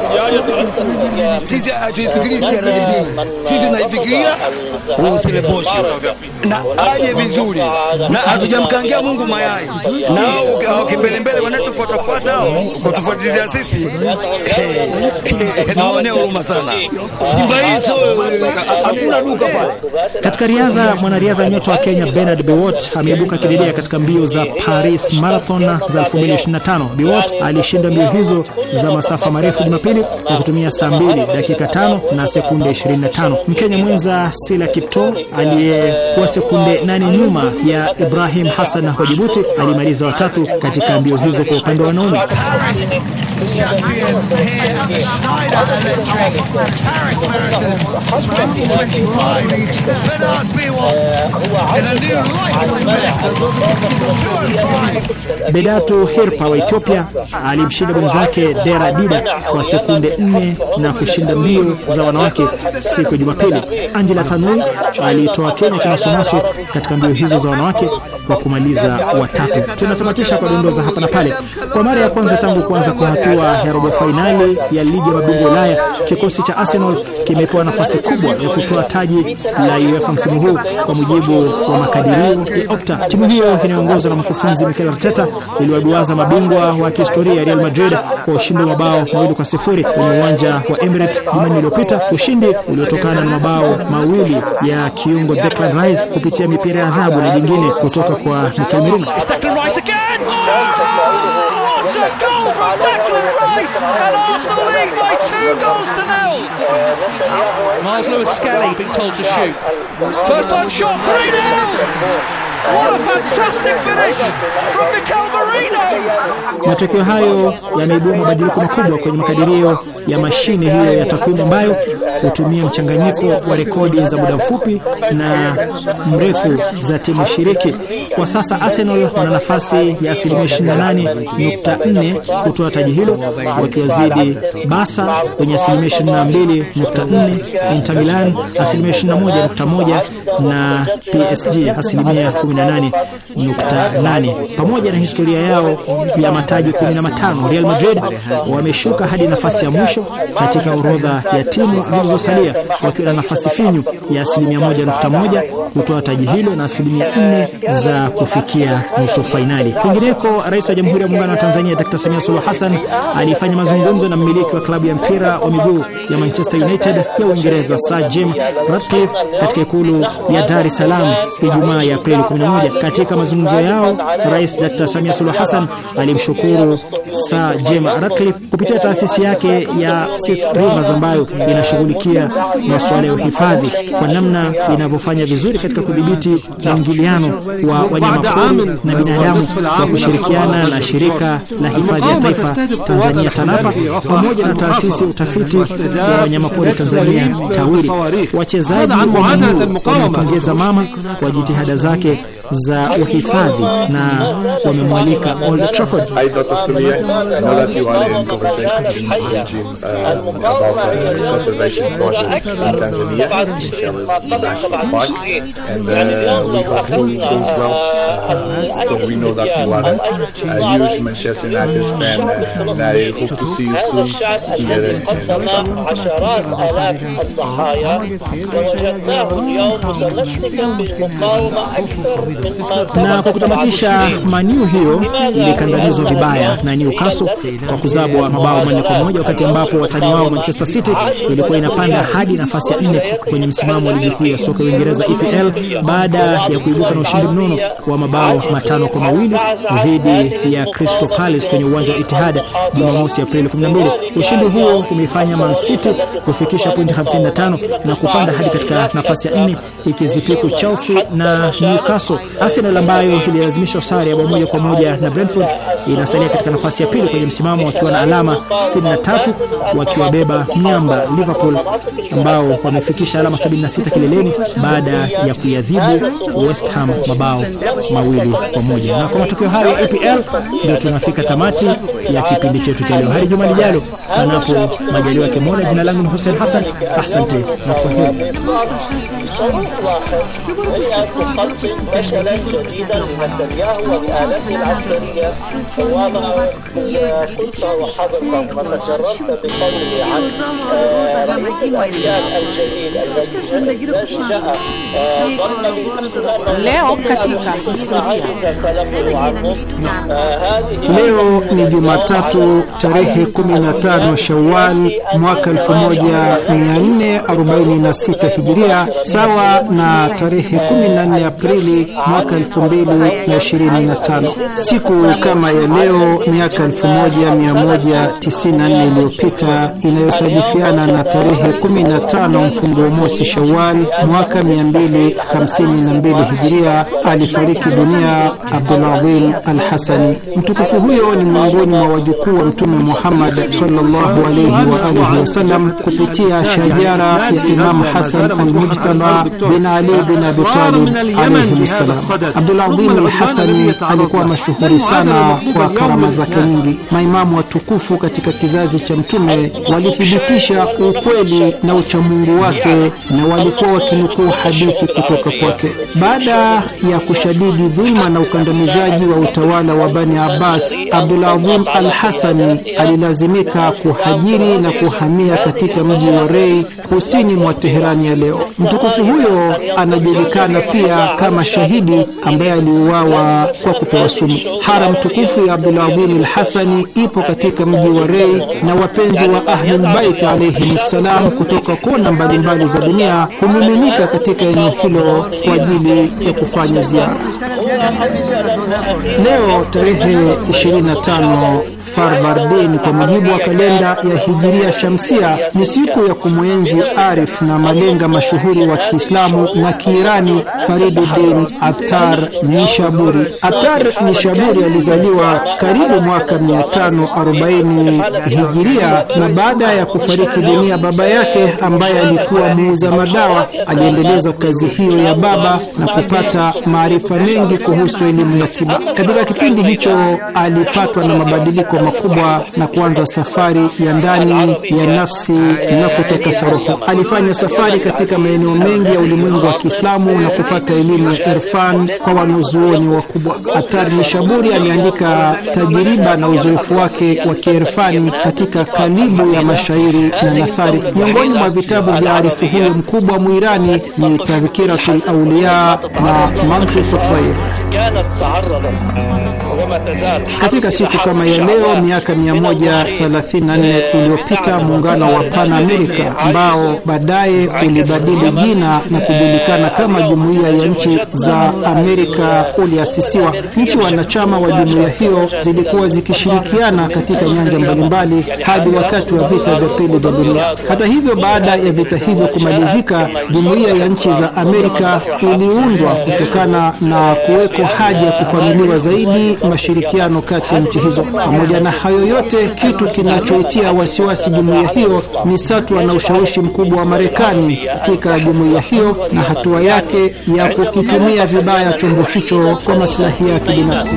S9: sisi hatuifikiria CRDB, sisi tunaifikiria Stellenbosch na aje vizuri, na hatujamkangia Mungu mayai, na kimbelembele wanatufuatafuata kutufuatilia sisi. Naona huruma sana Simba hizo, hakuna duka pale.
S5: Katika riadha, mwanariadha nyota wa Kenya Bernard Biwott ameibuka kidedea katika mbio za Paris Marathon za 2025. Biwott alishinda mbio hizo za masafa marefu Jumapili kwa kutumia saa 2 dakika 5 na sekunde 25. Mkenya mwenza Sila Kipto aliyekuwa sekunde 8 nyuma ya Ibrahim Hassan wa Djibouti alimaliza watatu katika mbio hizo kwa upande wa wanaume. Bedatu Hirpa wa Ethiopia alimshinda mwenzake Dera Dida kwa sekunde 4 na kushinda mbio za wanawake siku ya Jumapili. Angela Tanui alitoa Kenya kimasomaso katika mbio hizo za wanawake kwa kumaliza watatu. Tunatamatisha kwa dondoza hapa na pale. Kwa mara ya kwanza tangu kuanza kwa hatua ya robo finali ya ligi ya mabingwa Ulaya, kikosi cha Arsenal kimepewa nafasi kubwa ya kutoa taji la UEFA msimu huu kwa mujibu wa makadirio ya Opta. Timu hiyo inayoongozwa na mkufunzi Mikel Arteta iliwaduaza mabingwa wa kihistoria Real Madrid kwa ushindi wa mabao 2-0 kwenye uwanja wa Emirates Jumanne iliyopita, ushindi uliotokana na mabao mawili ya kiungo Declan Rice kupitia mipira ya adhabu na jingine kutoka kwa Mikel Merino.
S10: Miles Lewis-Skelly being told to shoot. First time shot, 3-0! What a fantastic finish from Mikel Merino!
S5: Matokeo hayo yameibua mabadiliko makubwa kwenye makadirio ya mashine hiyo ya takwimu ambayo hutumia mchanganyiko wa rekodi za muda mfupi na mrefu za timu shiriki. Kwa sasa Arsenal wana nafasi ya 28.4 kutoa taji hilo, wakiwazidi Barca wenye 22.4, Inter Milan 21.1 na PSG 18.8. 18.8. Pamoja na historia yao ya mataji 15, Real Madrid wameshuka hadi nafasi ya mwisho katika orodha ya timu zilizosalia wakiwa na nafasi finyu ya 1.1 kutoa taji hilo na 4 za kufikia nusu fainali. Kwingineko, Rais wa Jamhuri ya Muungano wa Tanzania Dr. Samia Suluhu Hassan alifanya mazungumzo na mmiliki wa klabu ya mpira wa miguu ya Manchester United ya Uingereza Sir Jim Ratcliffe katika ikulu ya Dar es Salaam Ijumaa ya Aprili 11. Katika mazungumzo yao, Rais Dr. Samia Suluhu Hassan alimshukuru Sir Jim Ratcliffe kupitia taasisi yake ya Six Rivers ambayo inashughulikia masuala ya uhifadhi kwa namna inavyofanya vizuri katika kudhibiti mwingiliano wa wanyamapori na binadamu kwa kushirikiana na shirika la hifadhi ya taifa Tanzania TANAPA pamoja na taasisi utafiti wa wanyamapori Tanzania TAWIRI. Wachezaji wamempongeza mama kwa jitihada zake za uhifadhi na wamemwalika Old Trafford. Na kwa kutamatisha, Manu hiyo ilikandamizwa vibaya na Newcastle kwa kuzabwa mabao 4-1 wakati ambapo watani wao Manchester City ilikuwa inapanda hadi nafasi ya 4 kwenye msimamo wa ligi kuu ya soka Uingereza EPL baada ya kuibuka na ushindi mnono wa mabao 5-2 dhidi ya Crystal Palace kwenye uwanja wa Etihad Jumamosi Aprili 12. Ushindi huo umeifanya Man City kufikisha pointi 55 na kupanda hadi katika nafasi ya 4 ikizipiku Chelsea na Newcastle. Arsenal ambayo ililazimishwa sare ya 1-1 na Brentford inasalia katika nafasi ya pili kwenye msimamo wakiwa na alama 63 wakiwabeba miamba Liverpool ambao wamefikisha alama 76 kileleni baada ya kuiadhibu West Ham mabao 2-1. Na kwa matokeo hayo EPL ndio tunafika tamati ya kipindi chetu cha leo. Hadi juma lijalo panapo majaliwa yake Mola. Jina langu ni Hussein Hassan, asante na kwaheri.
S11: جديدا لنتنياهو وبآلته العسكرية ووضع خطة وحضر ما تجربت بقوله عن رئيس الأجيال الجديد
S1: leo katika historia.
S2: Leo ni Jumatatu tarehe 15 Shawwal mwaka 1446 Hijiria, sawa na tarehe 14 Aprili mwaka 2025. Siku kama ya leo miaka 1194 iliyopita, inayosadifiana na tarehe 15 mfungo mosi Shawwal mwaka 252 Hijiria, alifariki dunia Abdulazim Al-Hasani. Mtukufu huyo ni miongoni mwa wajukuu wa Mtume Muhammad sallallahu alayhi wa alihi wasallam kupitia shajara ya Imam Hassan al-Mujtaba bin Ali bin Abi Talib alayhi salam. Abdulazim Al-Hasani alikuwa mashuhuri sana kwa karama zake nyingi. Maimamu watukufu katika kizazi cha Mtume walithibitisha ukweli na uchamungu wake na walikuwa wakinukuu hadithi kutoka kwake. Baada ya kushadidi dhulma na ukandamizaji wa utawala wa Bani Abbas, Abdulazim Al-Hasani alilazimika kuhajiri na kuhamia katika mji wa Rey kusini mwa Teherani ya leo. Mtukufu huyo anajulikana pia kama shahidi ambaye aliuawa kwa kupewa sumu. Haram tukufu ya Abdulazim Al-Hasani ipo katika mji wa Rey na wapenzi wa Ahlul Bait alayhim salam kutoka kona mbalimbali za dunia humiminika katika eneo hilo kwa ajili ya kufanya ziara. Leo tarehe 25 Farvardin kwa mujibu wa kalenda ya Hijiria Shamsia ni siku ya kumwenzi arif na malenga mashuhuri wa Kiislamu na Kiirani Fariduddin Attar Nishaburi. Attar Nishaburi alizaliwa karibu mwaka 540 Hijiria, na baada ya kufariki dunia baba yake ambaye alikuwa muuza madawa, aliendeleza kazi hiyo ya baba na kupata maarifa mengi kuhusu elimu ya tiba. Katika kipindi hicho alipatwa na mabadiliko mabadiliko makubwa na kuanza safari ya ndani ya nafsi na kutakasa roho. Alifanya safari katika maeneo mengi ya ulimwengu wa Kiislamu na kupata elimu ya irfan kwa wanazuoni wakubwa. Atar Nishaburi ameandika tajiriba na uzoefu wake wa kiirfani katika kalibu ya mashairi na nathari. Miongoni mwa vitabu vya arifu huyo mkubwa Muirani ni Tadhkiratul Awliya na Mantiq at-Tayr. Katika siku kama ya leo miaka 134 iliyopita, muungano wa Pan America ambao baadaye ulibadili jina na kujulikana kama Jumuiya ya Nchi za Amerika uliasisiwa. Nchi wanachama wa jumuiya hiyo zilikuwa zikishirikiana katika nyanja mbalimbali hadi wakati wa vita vya pili vya dunia. Hata hivyo, baada ya vita hivyo kumalizika, Jumuiya ya Nchi za Amerika iliundwa kutokana na kuweko haja ya kupanuliwa zaidi mashirikiano kati ya nchi hizo. Pamoja na hayo yote, kitu kinachoitia wasiwasi jumuiya hiyo ni satwa na ushawishi mkubwa wa Marekani katika jumuiya hiyo na hatua yake ya kukitumia vibaya chombo hicho kwa maslahi yake binafsi.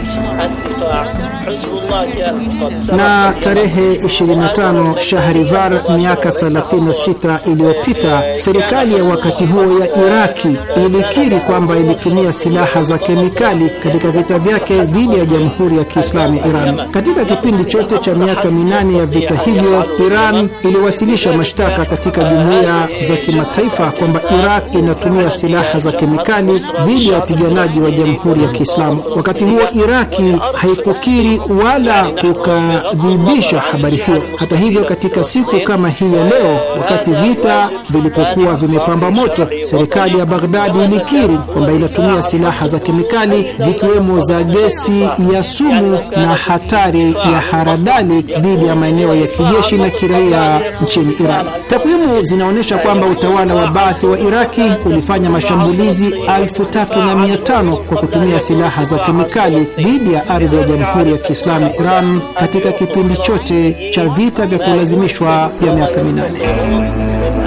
S2: Na tarehe 25 Shahrivar miaka 36 iliyopita, serikali ya wakati huo ya Iraki ilikiri kwamba ilitumia silaha za kemikali katika vita vyake dhidi ya Jamhuri ya Kiislamu ya Iran. Katika kipindi chote cha miaka 8 ya vita hivyo, Iran iliwasilisha mashtaka katika jumuiya za kimataifa kwamba Iraq inatumia silaha za kemikali dhidi ya wapiganaji wa Jamhuri ya Kiislamu. Wakati huo Iraki haikukiri wala kukadhibisha habari hiyo. Hata hivyo, katika siku kama hii ya leo, wakati vita vilipokuwa vimepamba moto, serikali ya Baghdad ilikiri kwamba inatumia silaha za kemikali zikiwemo za gesi ya sumu na hatari ya haradali dhidi ya maeneo ya kijeshi na kiraia nchini Iran. Takwimu zinaonyesha kwamba utawala wa Baathi wa Iraki ulifanya mashambulizi 3500 kwa kutumia silaha za kemikali dhidi ya ardhi ya Jamhuri ya Kiislamu ya Iran katika kipindi chote cha vita vya kulazimishwa vya miaka 8.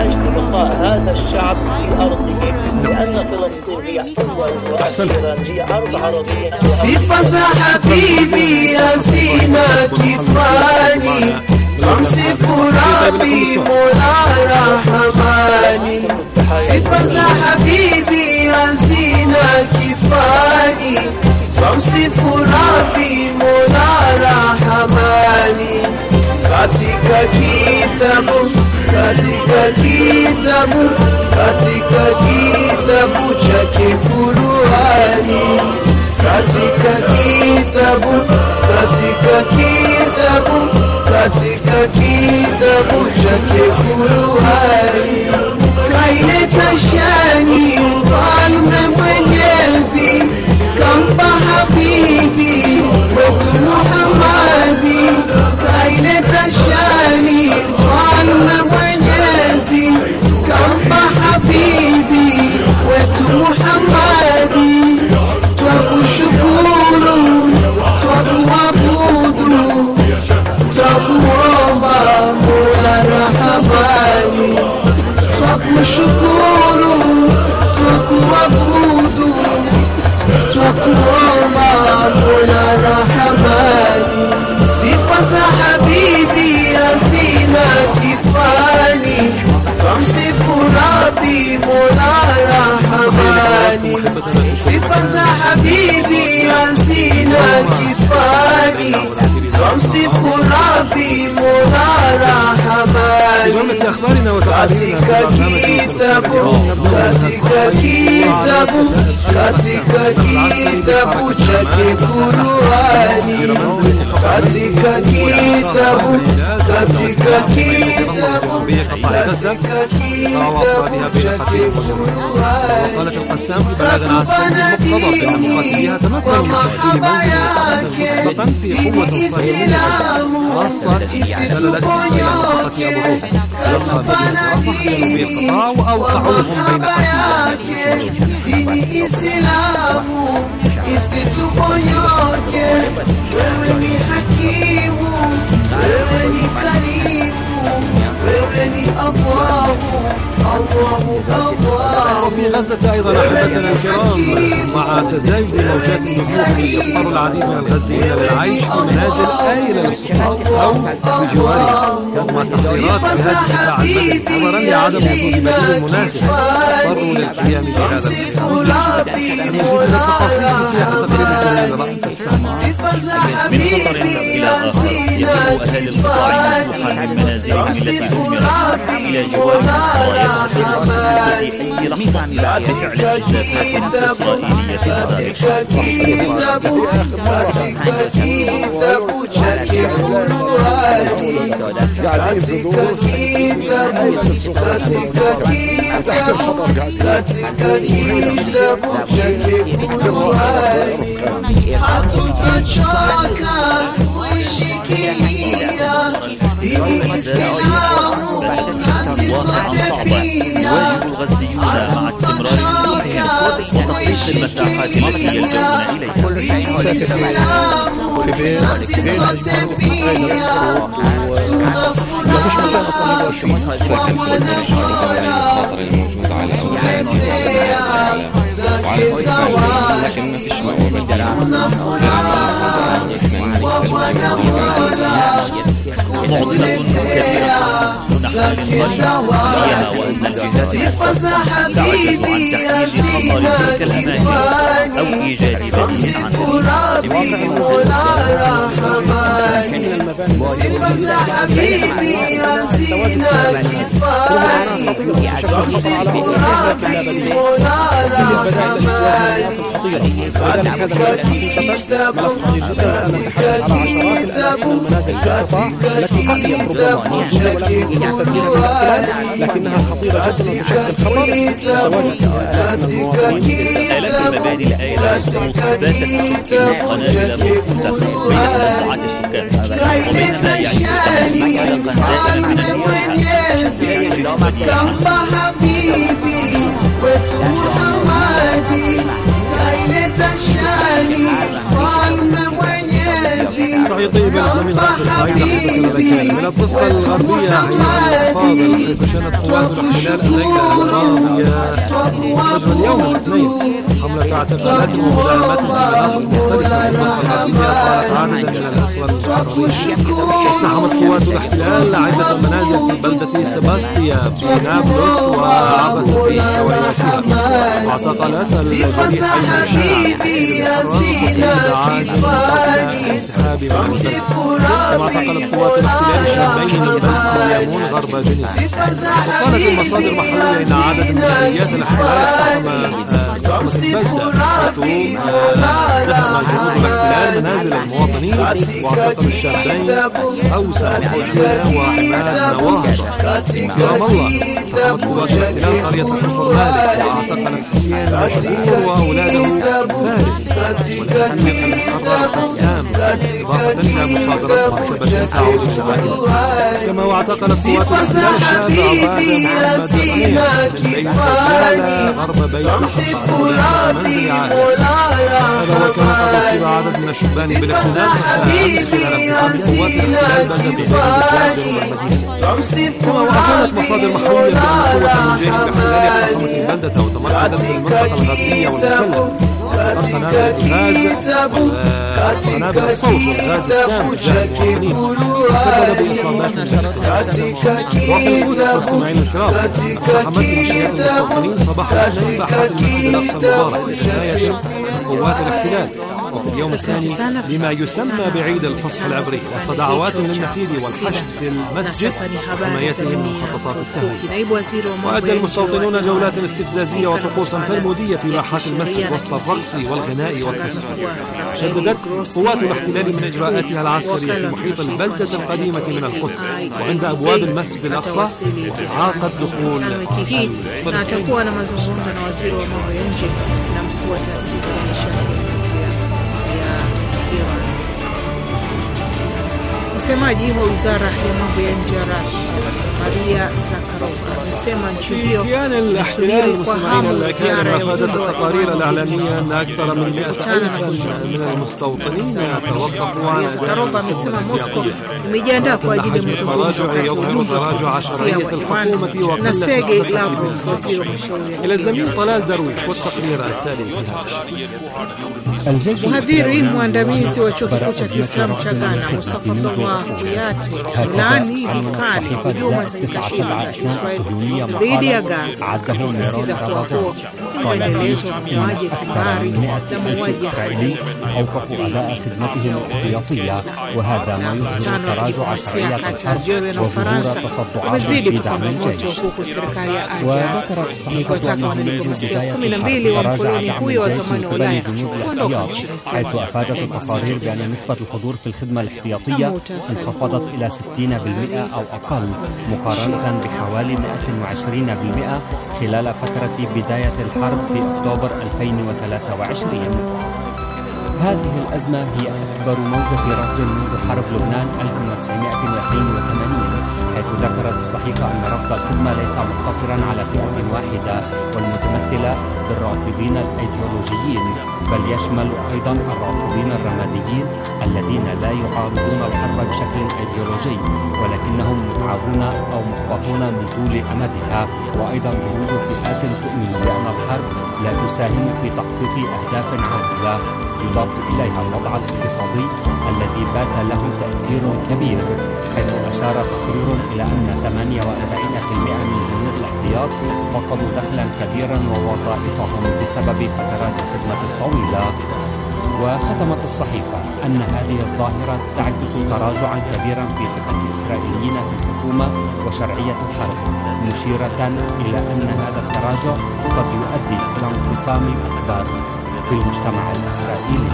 S12: Sifa za habibi hazina kifani, tumsifu Rabbi Mola Rahamani. Sifa za habibi hazina kifani, tumsifu Rabbi Mola Rahamani. Katika kitabu chake Qur'ani, katika kitabu chake Qur'ani, kaileta shani mfalme Mwenyezi, kampa habibi wetu Muhammadi. Kaileta shani mfalme Mwenyezi, kampa habibi wetu Muhammadi. Twakushukuru, twakuabudu, twakuomba Mola Rahamani. Twakushukuru, twakuabudu, twakuomba Mola Rahamani. Sifa za habibi hazina kifani, tumsifu Rabbi Mola Rahamani. Sifa za habibi hazina kifani, tumsifu Rabbi Mola Rahamani. Katika kitabu chake Qur'ani, katika kitabu chake
S3: وقالت القسام في بلاد العسكري المقتضى في مقاتلها تمثل من مسبقا في قوة الظهيرية خاصة سللتهم إلى منطقة أبو روس والخارجين رفح جنوبي القطاع وأوقعوهم بين وفي غزة أيضا أحبتنا الكرام مع تزايد موجات النزوح يضطر العديد من الغزيين للعيش في منازل آيلة للسلطات أو في جوارها، وتحذيرات في هذه الساعة نظرا لعدم وجود بديل مناسب اضطروا للقيام بهذا الخيار. المزيد من التفاصيل في سياق تقرير الزميل رأفت سعد.
S13: من خطر إلى آخر يفر أهالي القطاع المسلوحة من منازلهم التي دمرت إلى جوار الضوايا التي أي لحظة بعد فعل استهدافات إسرائيلية واقعا صعبا يواجه الغزيون مع استمرار النزوح وتقليص المساحات التي يلجؤون إليها.
S3: في بيت
S6: ما فيش مكان اصلا يقعد فيه. ساكن في الخطر الموجود على وعلى السكان، لكن ما فيش مأوى
S13: معضلة كبيرة نحن للغاية سيما وأن الجهات المختصة تعجز عن تحديد خطر تلك الأماكن أو إيجاد بديل عنها
S7: لكنها خطيرة جدا
S13: آلاف المباني الآيلة باتت تشكل قنابل متسعة بين مجموعات السكان، ومن ما يعني على قنابل من
S3: رأي طيب الزميل صاحب سعيد من الضفة الغربية أيها الأفاضل، حيث شنت قوات الاحتلال الليلة الماضية فجر اليوم الاثنين حملة اعتقالات ومداهمات في المناطق المختلفة من الضفة الغربية قالت عددا من الأسرى اقتحمت قوات الاحتلال عدة منازل في بلدة سباستيا في نابلس وعبثت في حوالياتها، واعتقلت الجميع انسحاب من المدن، كما اعتقلت قوات الاحتلال الشامين من بلدة اليمون غرب جنيف. وقالت المصادر المحلية ان عدد من آليات الاحتلال اقتحمت البلدة، حيث دخل جنود الاحتلال منازل المواطنين واعتقلوا الشابين اوسع الحجة وعماد نواهر. في رام الله اقتحمت قوات الاحتلال قرية حفر مالك واعتقلت حسين مشهور واولاده فارس والاسير المحرر حسام، اضافة الى مصادرة مركبة تعود الشباب. كما واعتقلت قوات الاحتلال الشاب عبادة محمد القيس من غرب بيت الصحراء منزل عائلة. هذا وكان قد أصيب عدد من الشبان بالاختناق مساء أمس خلال اقتحام قوات الاحتلال بلدة بيت الزجاج. وكانت مصادر محلية بأن قوة من جيش الاحتلال اقتحمت البلدة وتمركزت في المنطقة الغربية والمسلم، قنابل الصوت والغاز السام تجاه المواطنين تسبب بإصابات وفي القدس مستمعين الكرام اقتحمت ميليشيات المستوطنين صباح الأجل ضاحات المسجد الأقصى المبارك لحماية قوات الاحتلال، وفي اليوم الثاني لما يسمى بعيد الفصح العبري، وسط دعوات للنفيذ والحشد في المسجد حمايته من مخططات التهريب. وأدى المستوطنون جولات استفزازية وطقوسا تلمودية في باحات المسجد وسط الرقص والغناء والتصفيق. شددت قوات الاحتلال من إجراءاتها العسكرية في محيط البلدة القديمة من القدس وعند أبواب المسجد الأقصى عاقت دخول
S1: na atakuwa na mazungumzo na waziri wa mambo ya nje na mkuu wa taasisi ya nishati ya Iran. Msemaji wa wizara ya mambo ya nje ya Russia Maria Zakharova amesema nchi hiyo
S3: كيان الاحتلال المستمعين الأكارم أفادت التقارير الإعلامية أن أكثر من 100,000 من المستوطنين توقفوا عن
S1: Zakharova amesema Moscow imejiandaa kwa ajili ya mazungumzo kati ya ujumbe wa kidiplomasia wa Iran na Sergei Lavrov, waziri wa mashauri ya
S3: إلى الزميل طلال درويش والتقرير التالي.
S1: Mhadhiri mwandamizi wa chuo kikuu cha Kiislamu cha Ghana, Mustafa Salwah Kuyate, laani vikali hujuma za kikatili za Israel dhidi ya Gaza, akisisitiza kuwa huo ni mwendelezo wa mauaji ya kimbari na mauaji ya halaiki.
S14: أوقفوا أداء خدمتهم الاحتياطية وهذا ما يظهر تراجع شرعية الحرب وظهور تصدعات في دعم الجيش. وذكرت الصحيفة أنه منذ بداية الحرب تراجع دعم الجيش قبل جنود الاحتياط، حيث أفادت التقارير بأن نسبة الحضور في الخدمة الاحتياطية انخفضت إلى 60% أو أقل مقارنة بحوالي 120% خلال فترة بداية الحرب في أكتوبر 2023. هذه الأزمة هي أكبر موجة رفض منذ حرب لبنان 1982، حيث ذكرت الصحيفة أن رفض الخدمة ليس مقتصرا على فئة واحدة والمتمثلة بالرافضين الأيديولوجيين، بل يشمل أيضا الرافضين الرماديين الذين لا يعارضون الحرب بشكل أيديولوجي ولكنهم متعبون أو محبطون من طول أمدها، وأيضا وجود فئات تؤمن بأن الحرب لا تساهم في تحقيق أهداف عادلة، يضاف إليها الوضع الاقتصادي الذي بات له تأثير كبير، حيث أشار تقرير إلى أن 48% من جنود الاحتياط فقدوا دخلا كبيرا ووظائفهم بسبب فترات الخدمة الطويلة. وختمت الصحيفة أن هذه الظاهرة تعكس تراجعا كبيرا في ثقة الإسرائيليين في الحكومة وشرعية الحرب، مشيرة إلى أن هذا التراجع قد يؤدي إلى انقسام أكبر في المجتمع الإسرائيلي.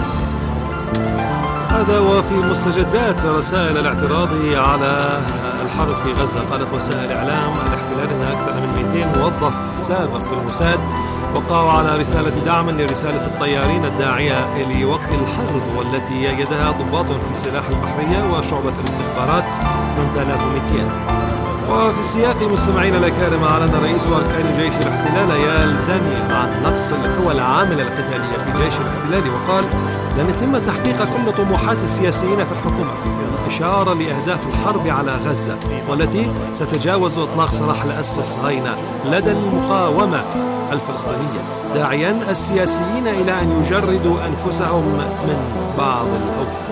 S3: هذا وفي مستجدات رسائل الاعتراض على الحرب في غزة، قالت وسائل إعلام الاحتلال أن أكثر من 200 موظف سابق في الموساد وقعوا على رسالة دعم لرسالة الطيارين الداعية لوقف الحرب، والتي يجدها ضباط في سلاح البحرية وشعبة الاستخبارات 8200. وفي السياق مستمعين الأكارم، أعلن رئيس أركان جيش الاحتلال يال زاني عن نقص القوى العاملة القتالية في جيش الاحتلال، وقال لن يتم تحقيق كل طموحات السياسيين في الحكومة، إشارة لأهداف الحرب على غزة والتي تتجاوز إطلاق سراح الأسرى الصهاينة لدى المقاومة الفلسطينية، داعيا السياسيين إلى أن يجردوا أنفسهم من بعض الأوقات.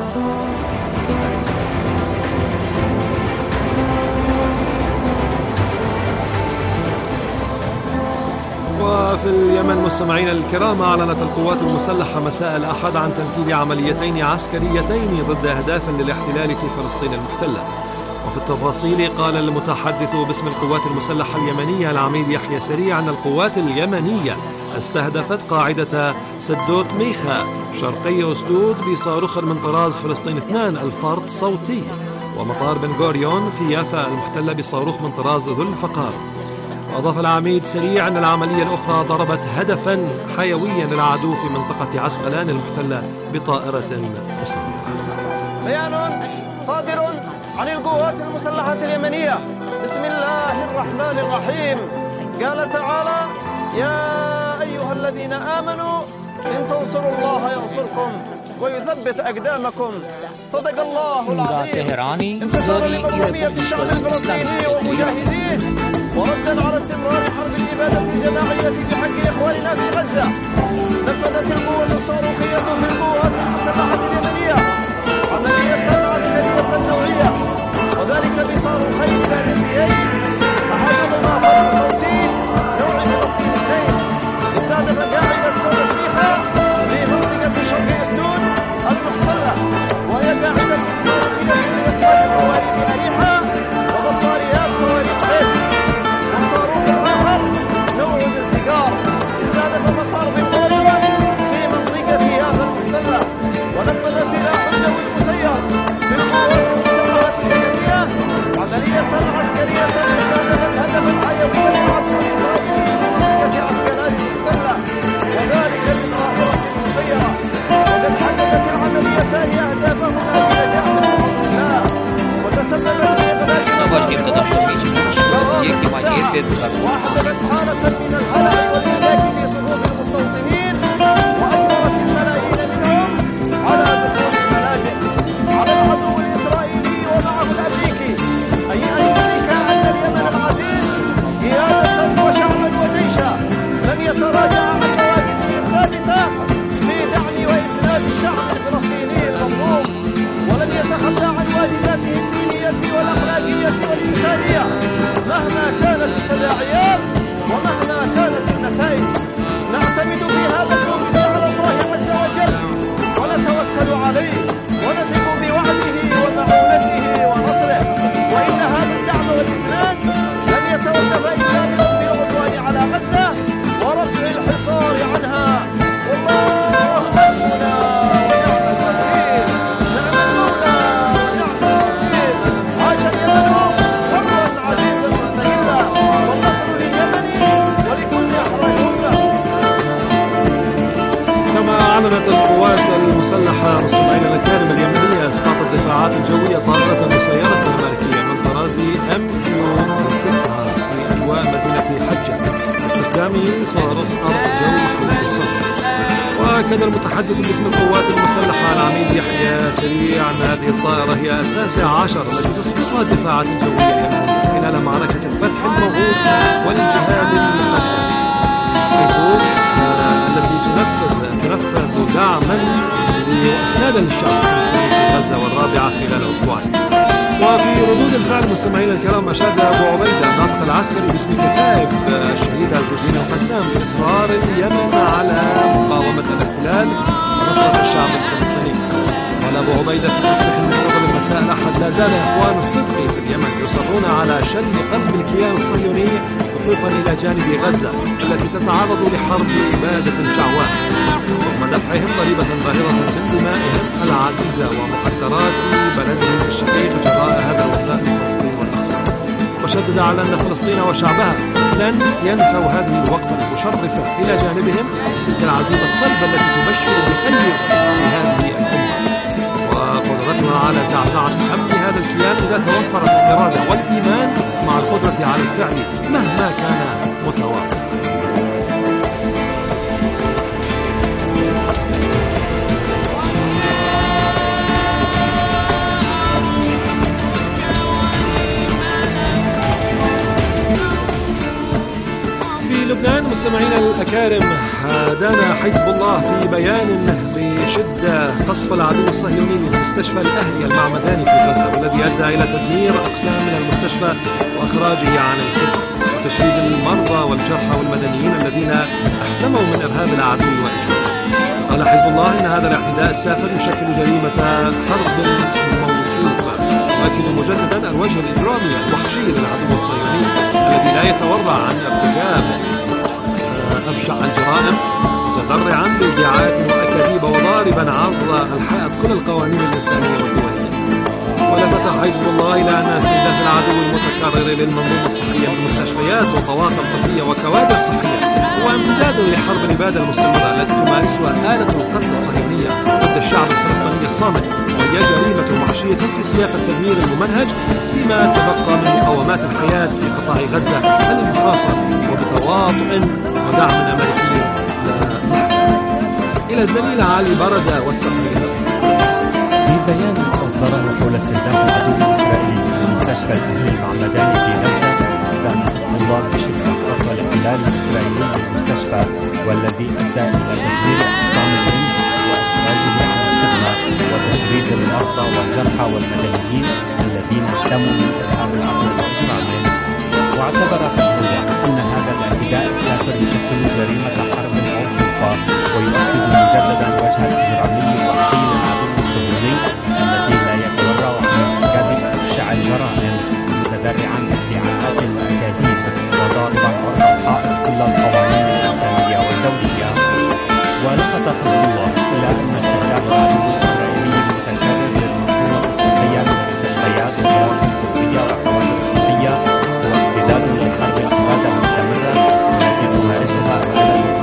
S3: وفي اليمن مستمعين الكرام، أعلنت القوات المسلحة مساء الأحد عن تنفيذ عمليتين عسكريتين ضد أهداف للاحتلال في فلسطين المحتلة. وفي التفاصيل قال المتحدث باسم القوات المسلحة اليمنية العميد يحيى سريع أن القوات اليمنية استهدفت قاعدة سدوت ميخا شرقي أسدود بصاروخ من طراز فلسطين 2 الفرد صوتي، ومطار بن غوريون في يافا المحتلة بصاروخ من طراز ذو الفقار. وأضاف العميد سريع أن العملية الأخرى ضربت هدفا حيويا للعدو في منطقة عسقلان المحتلة بطائرة مسيرة.
S15: بيان صادر عن القوات المسلحة اليمنية بسم الله الرحمن الرحيم، قال تعالى: يا أيها الذين آمنوا إن تنصروا الله ينصركم ويثبت أقدامكم. صدق الله العظيم. انتصارا لمظلومية الشعب الفلسطيني ومجاهديه، وردا على استمرار حرب الإبادة الجماعية بحق إخواننا في غزة، نفذت القوة الصاروخية في القوات المسلحة اليمنية عملية عسكرية نوعية، وذلك بصاروخين ثالثيين أحدهما فرد صوتي نوع فلسطين 2 استهدف قاعدة سدوت ميخا في منطقة شرق أسدود المحتلة، وهي قاعدة صاروخية لإطلاق صواريخ أريحة وبطاريات صواريخ بيت. والصاروخ الآخر نوع الانفجار استهدف مطار بن غوريون في منطقة يافا المحتلة وأحدثت حالة من الهلع والإهلاك في صفوف المستوطنين، وأجبرت الملايين منهم على دخول الملاجئ. على العدو الإسرائيلي ومعه الأمريكي أن يدرك أن اليمن العزيز قيادة وشعبا وجيشا لن يتراجع عن مواقفه الثابتة في دعم وإسناد الشعب الفلسطيني المظلوم، ولن يتخلى عن واجباته الدينية والأخلاقية والإنسانية مهما كانت التداعيات ومهما كانت النتائج. نعتمد في هذا اليوم على الله عز وجل ونتوكل عليه ونثق بوعده ومعونته ونصره، وإن هذا الدعم والإسناد لن يتوقف إلا برفع العدوان على غزة ورفع الحصار عنها. والله ربنا ونعم الوكيل، نعم المولى ونعم الوكيل. عاش اليمن حرا عزيزا مستقلا، والنصر لليمن ولكل أحرار أمة.
S3: كما أعلنت القوات المسلحة مستمعين الكارم اليمنية إسقاط الدفاعات الجوية طائرة مسيرة أمريكية من طرازي MQ-9 في أجواء مدينة حجة باستخدام صواريخ أرض جو محمولة الصفر. وأكد المتحدث باسم القوات المسلحة العميد يحيى سريع أن هذه الطائرة هي ال19 التي تسقطها الدفاعات الجوية اليمنية خلال معركة الفتح الموعود والانجهاد المقدس، حيث التي تنفذ دعما واسنادا للشعب الفلسطيني في غزة والرابعة خلال أسبوعين. وفي ردود الفعل مستمعين الكرام أشاد أبو عبيدة الناطق العسكري باسم الكتائب الشهيد عز الدين القسام بإصرار اليمن على مقاومة الاحتلال ونصرة الشعب الفلسطيني. قال أبو عبيدة في تصريح منتظم المساء الأحد: لا زال إخوان الصدق في اليمن يصرون على شن قلب الكيان الصهيوني وقوفا إلى جانب غزة التي تتعرض لحرب إبادة شعواء، رغم دفعهم ضريبة باهظة من دمائهم العزيزة ومقدرات بلدهم الشقيق جراء هذا الوفاء لفلسطين والأقصى. وشدد على أن فلسطين وشعبها لن ينسوا هذه الوقفة المشرفة إلى جانبهم، تلك العزيمة الصلبة التي تبشر بخير في هذه الأمة، وقدرتنا على زعزعة حمل هذا الكيان إذا توفرت الإرادة والإيمان مع القدرة على الفعل مهما كان متواضعا. لبنان مستمعين الأكارم، دان حزب الله في بيان بشدة قصف العدو الصهيوني لمستشفى الأهلية المعمداني في غزة، والذي أدى إلى تدمير أقسام من المستشفى وإخراجه عن الخدمة وتشريد المرضى والجرحى والمدنيين الذين احتموا من إرهاب العدو وإجرامه. قال حزب الله إن هذا الاعتداء السافر يشكل جريمة حرب موصوفة، يؤكد مجددا الوجه الإجرامي الوحشي للعدو الصهيوني الذي لا يتورع عن ارتكاب أبشع الجرائم، متذرعا بادعاءات وأكاذيب وضاربا عرض الحائط كل القوانين الإنسانية والدولية. ولفت حزب الله إلى أن استهداف العدو المتكرر للمنظومة الصحية بالمستشفيات وطواقم طبية وكوادر صحية هو امتداد لحرب الإبادة المستمرة التي تمارسها آلة القتل الصهيونية ضد الشعب الفلسطيني الصامت، وهي جريمة وحشية في سياق التدمير الممنهج فيما تبقى من مقاومات الحياة في قطاع غزة المحاصر، وبتواطؤ ودعم أمريكي إلى الزميل علي بردة والتقرير.
S14: في بيان أصدره حول استهداف العدو الإسرائيلي لمستشفى الأهلي المعمداني في غزة، دان الله بشدة قصف الاحتلال الإسرائيلي للمستشفى والذي أدى إلى تدمير أقسام الرمل وإخراجه عن الخدمة وتشريد المرضى والجرحى والمدنيين الذين احتموا من إرهاب العدو وإجرامه. واعتبر حزب الله أن هذا الاعتداء السافر يشكل جريمة حرب موصوفة، ويؤكد مجددا وجه الإجرامي الوحشي للعدو الصهيوني الذي لا يتورع عن ارتكاب أبشع الجرائم، متذرعا بادعاءات وأكاذيب وضاربا عرض الحائط كل القوانين الإنسانية والدولية. ولفت حزب الله إلى أن استهداف العدو الإسرائيلي المتكرر للمنظومة الصحية بالمستشفيات والطواقم الطبية والكوادر الصحية هو امتداد لحرب الإبادة المستمرة التي تمارسها الآلة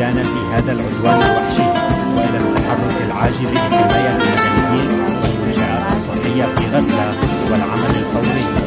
S14: الاستبيان في هذا العدوان الوحشي وإلى التحرك العاجل لحماية المدنيين والمنشآت الصحية في غزة والعمل الفوري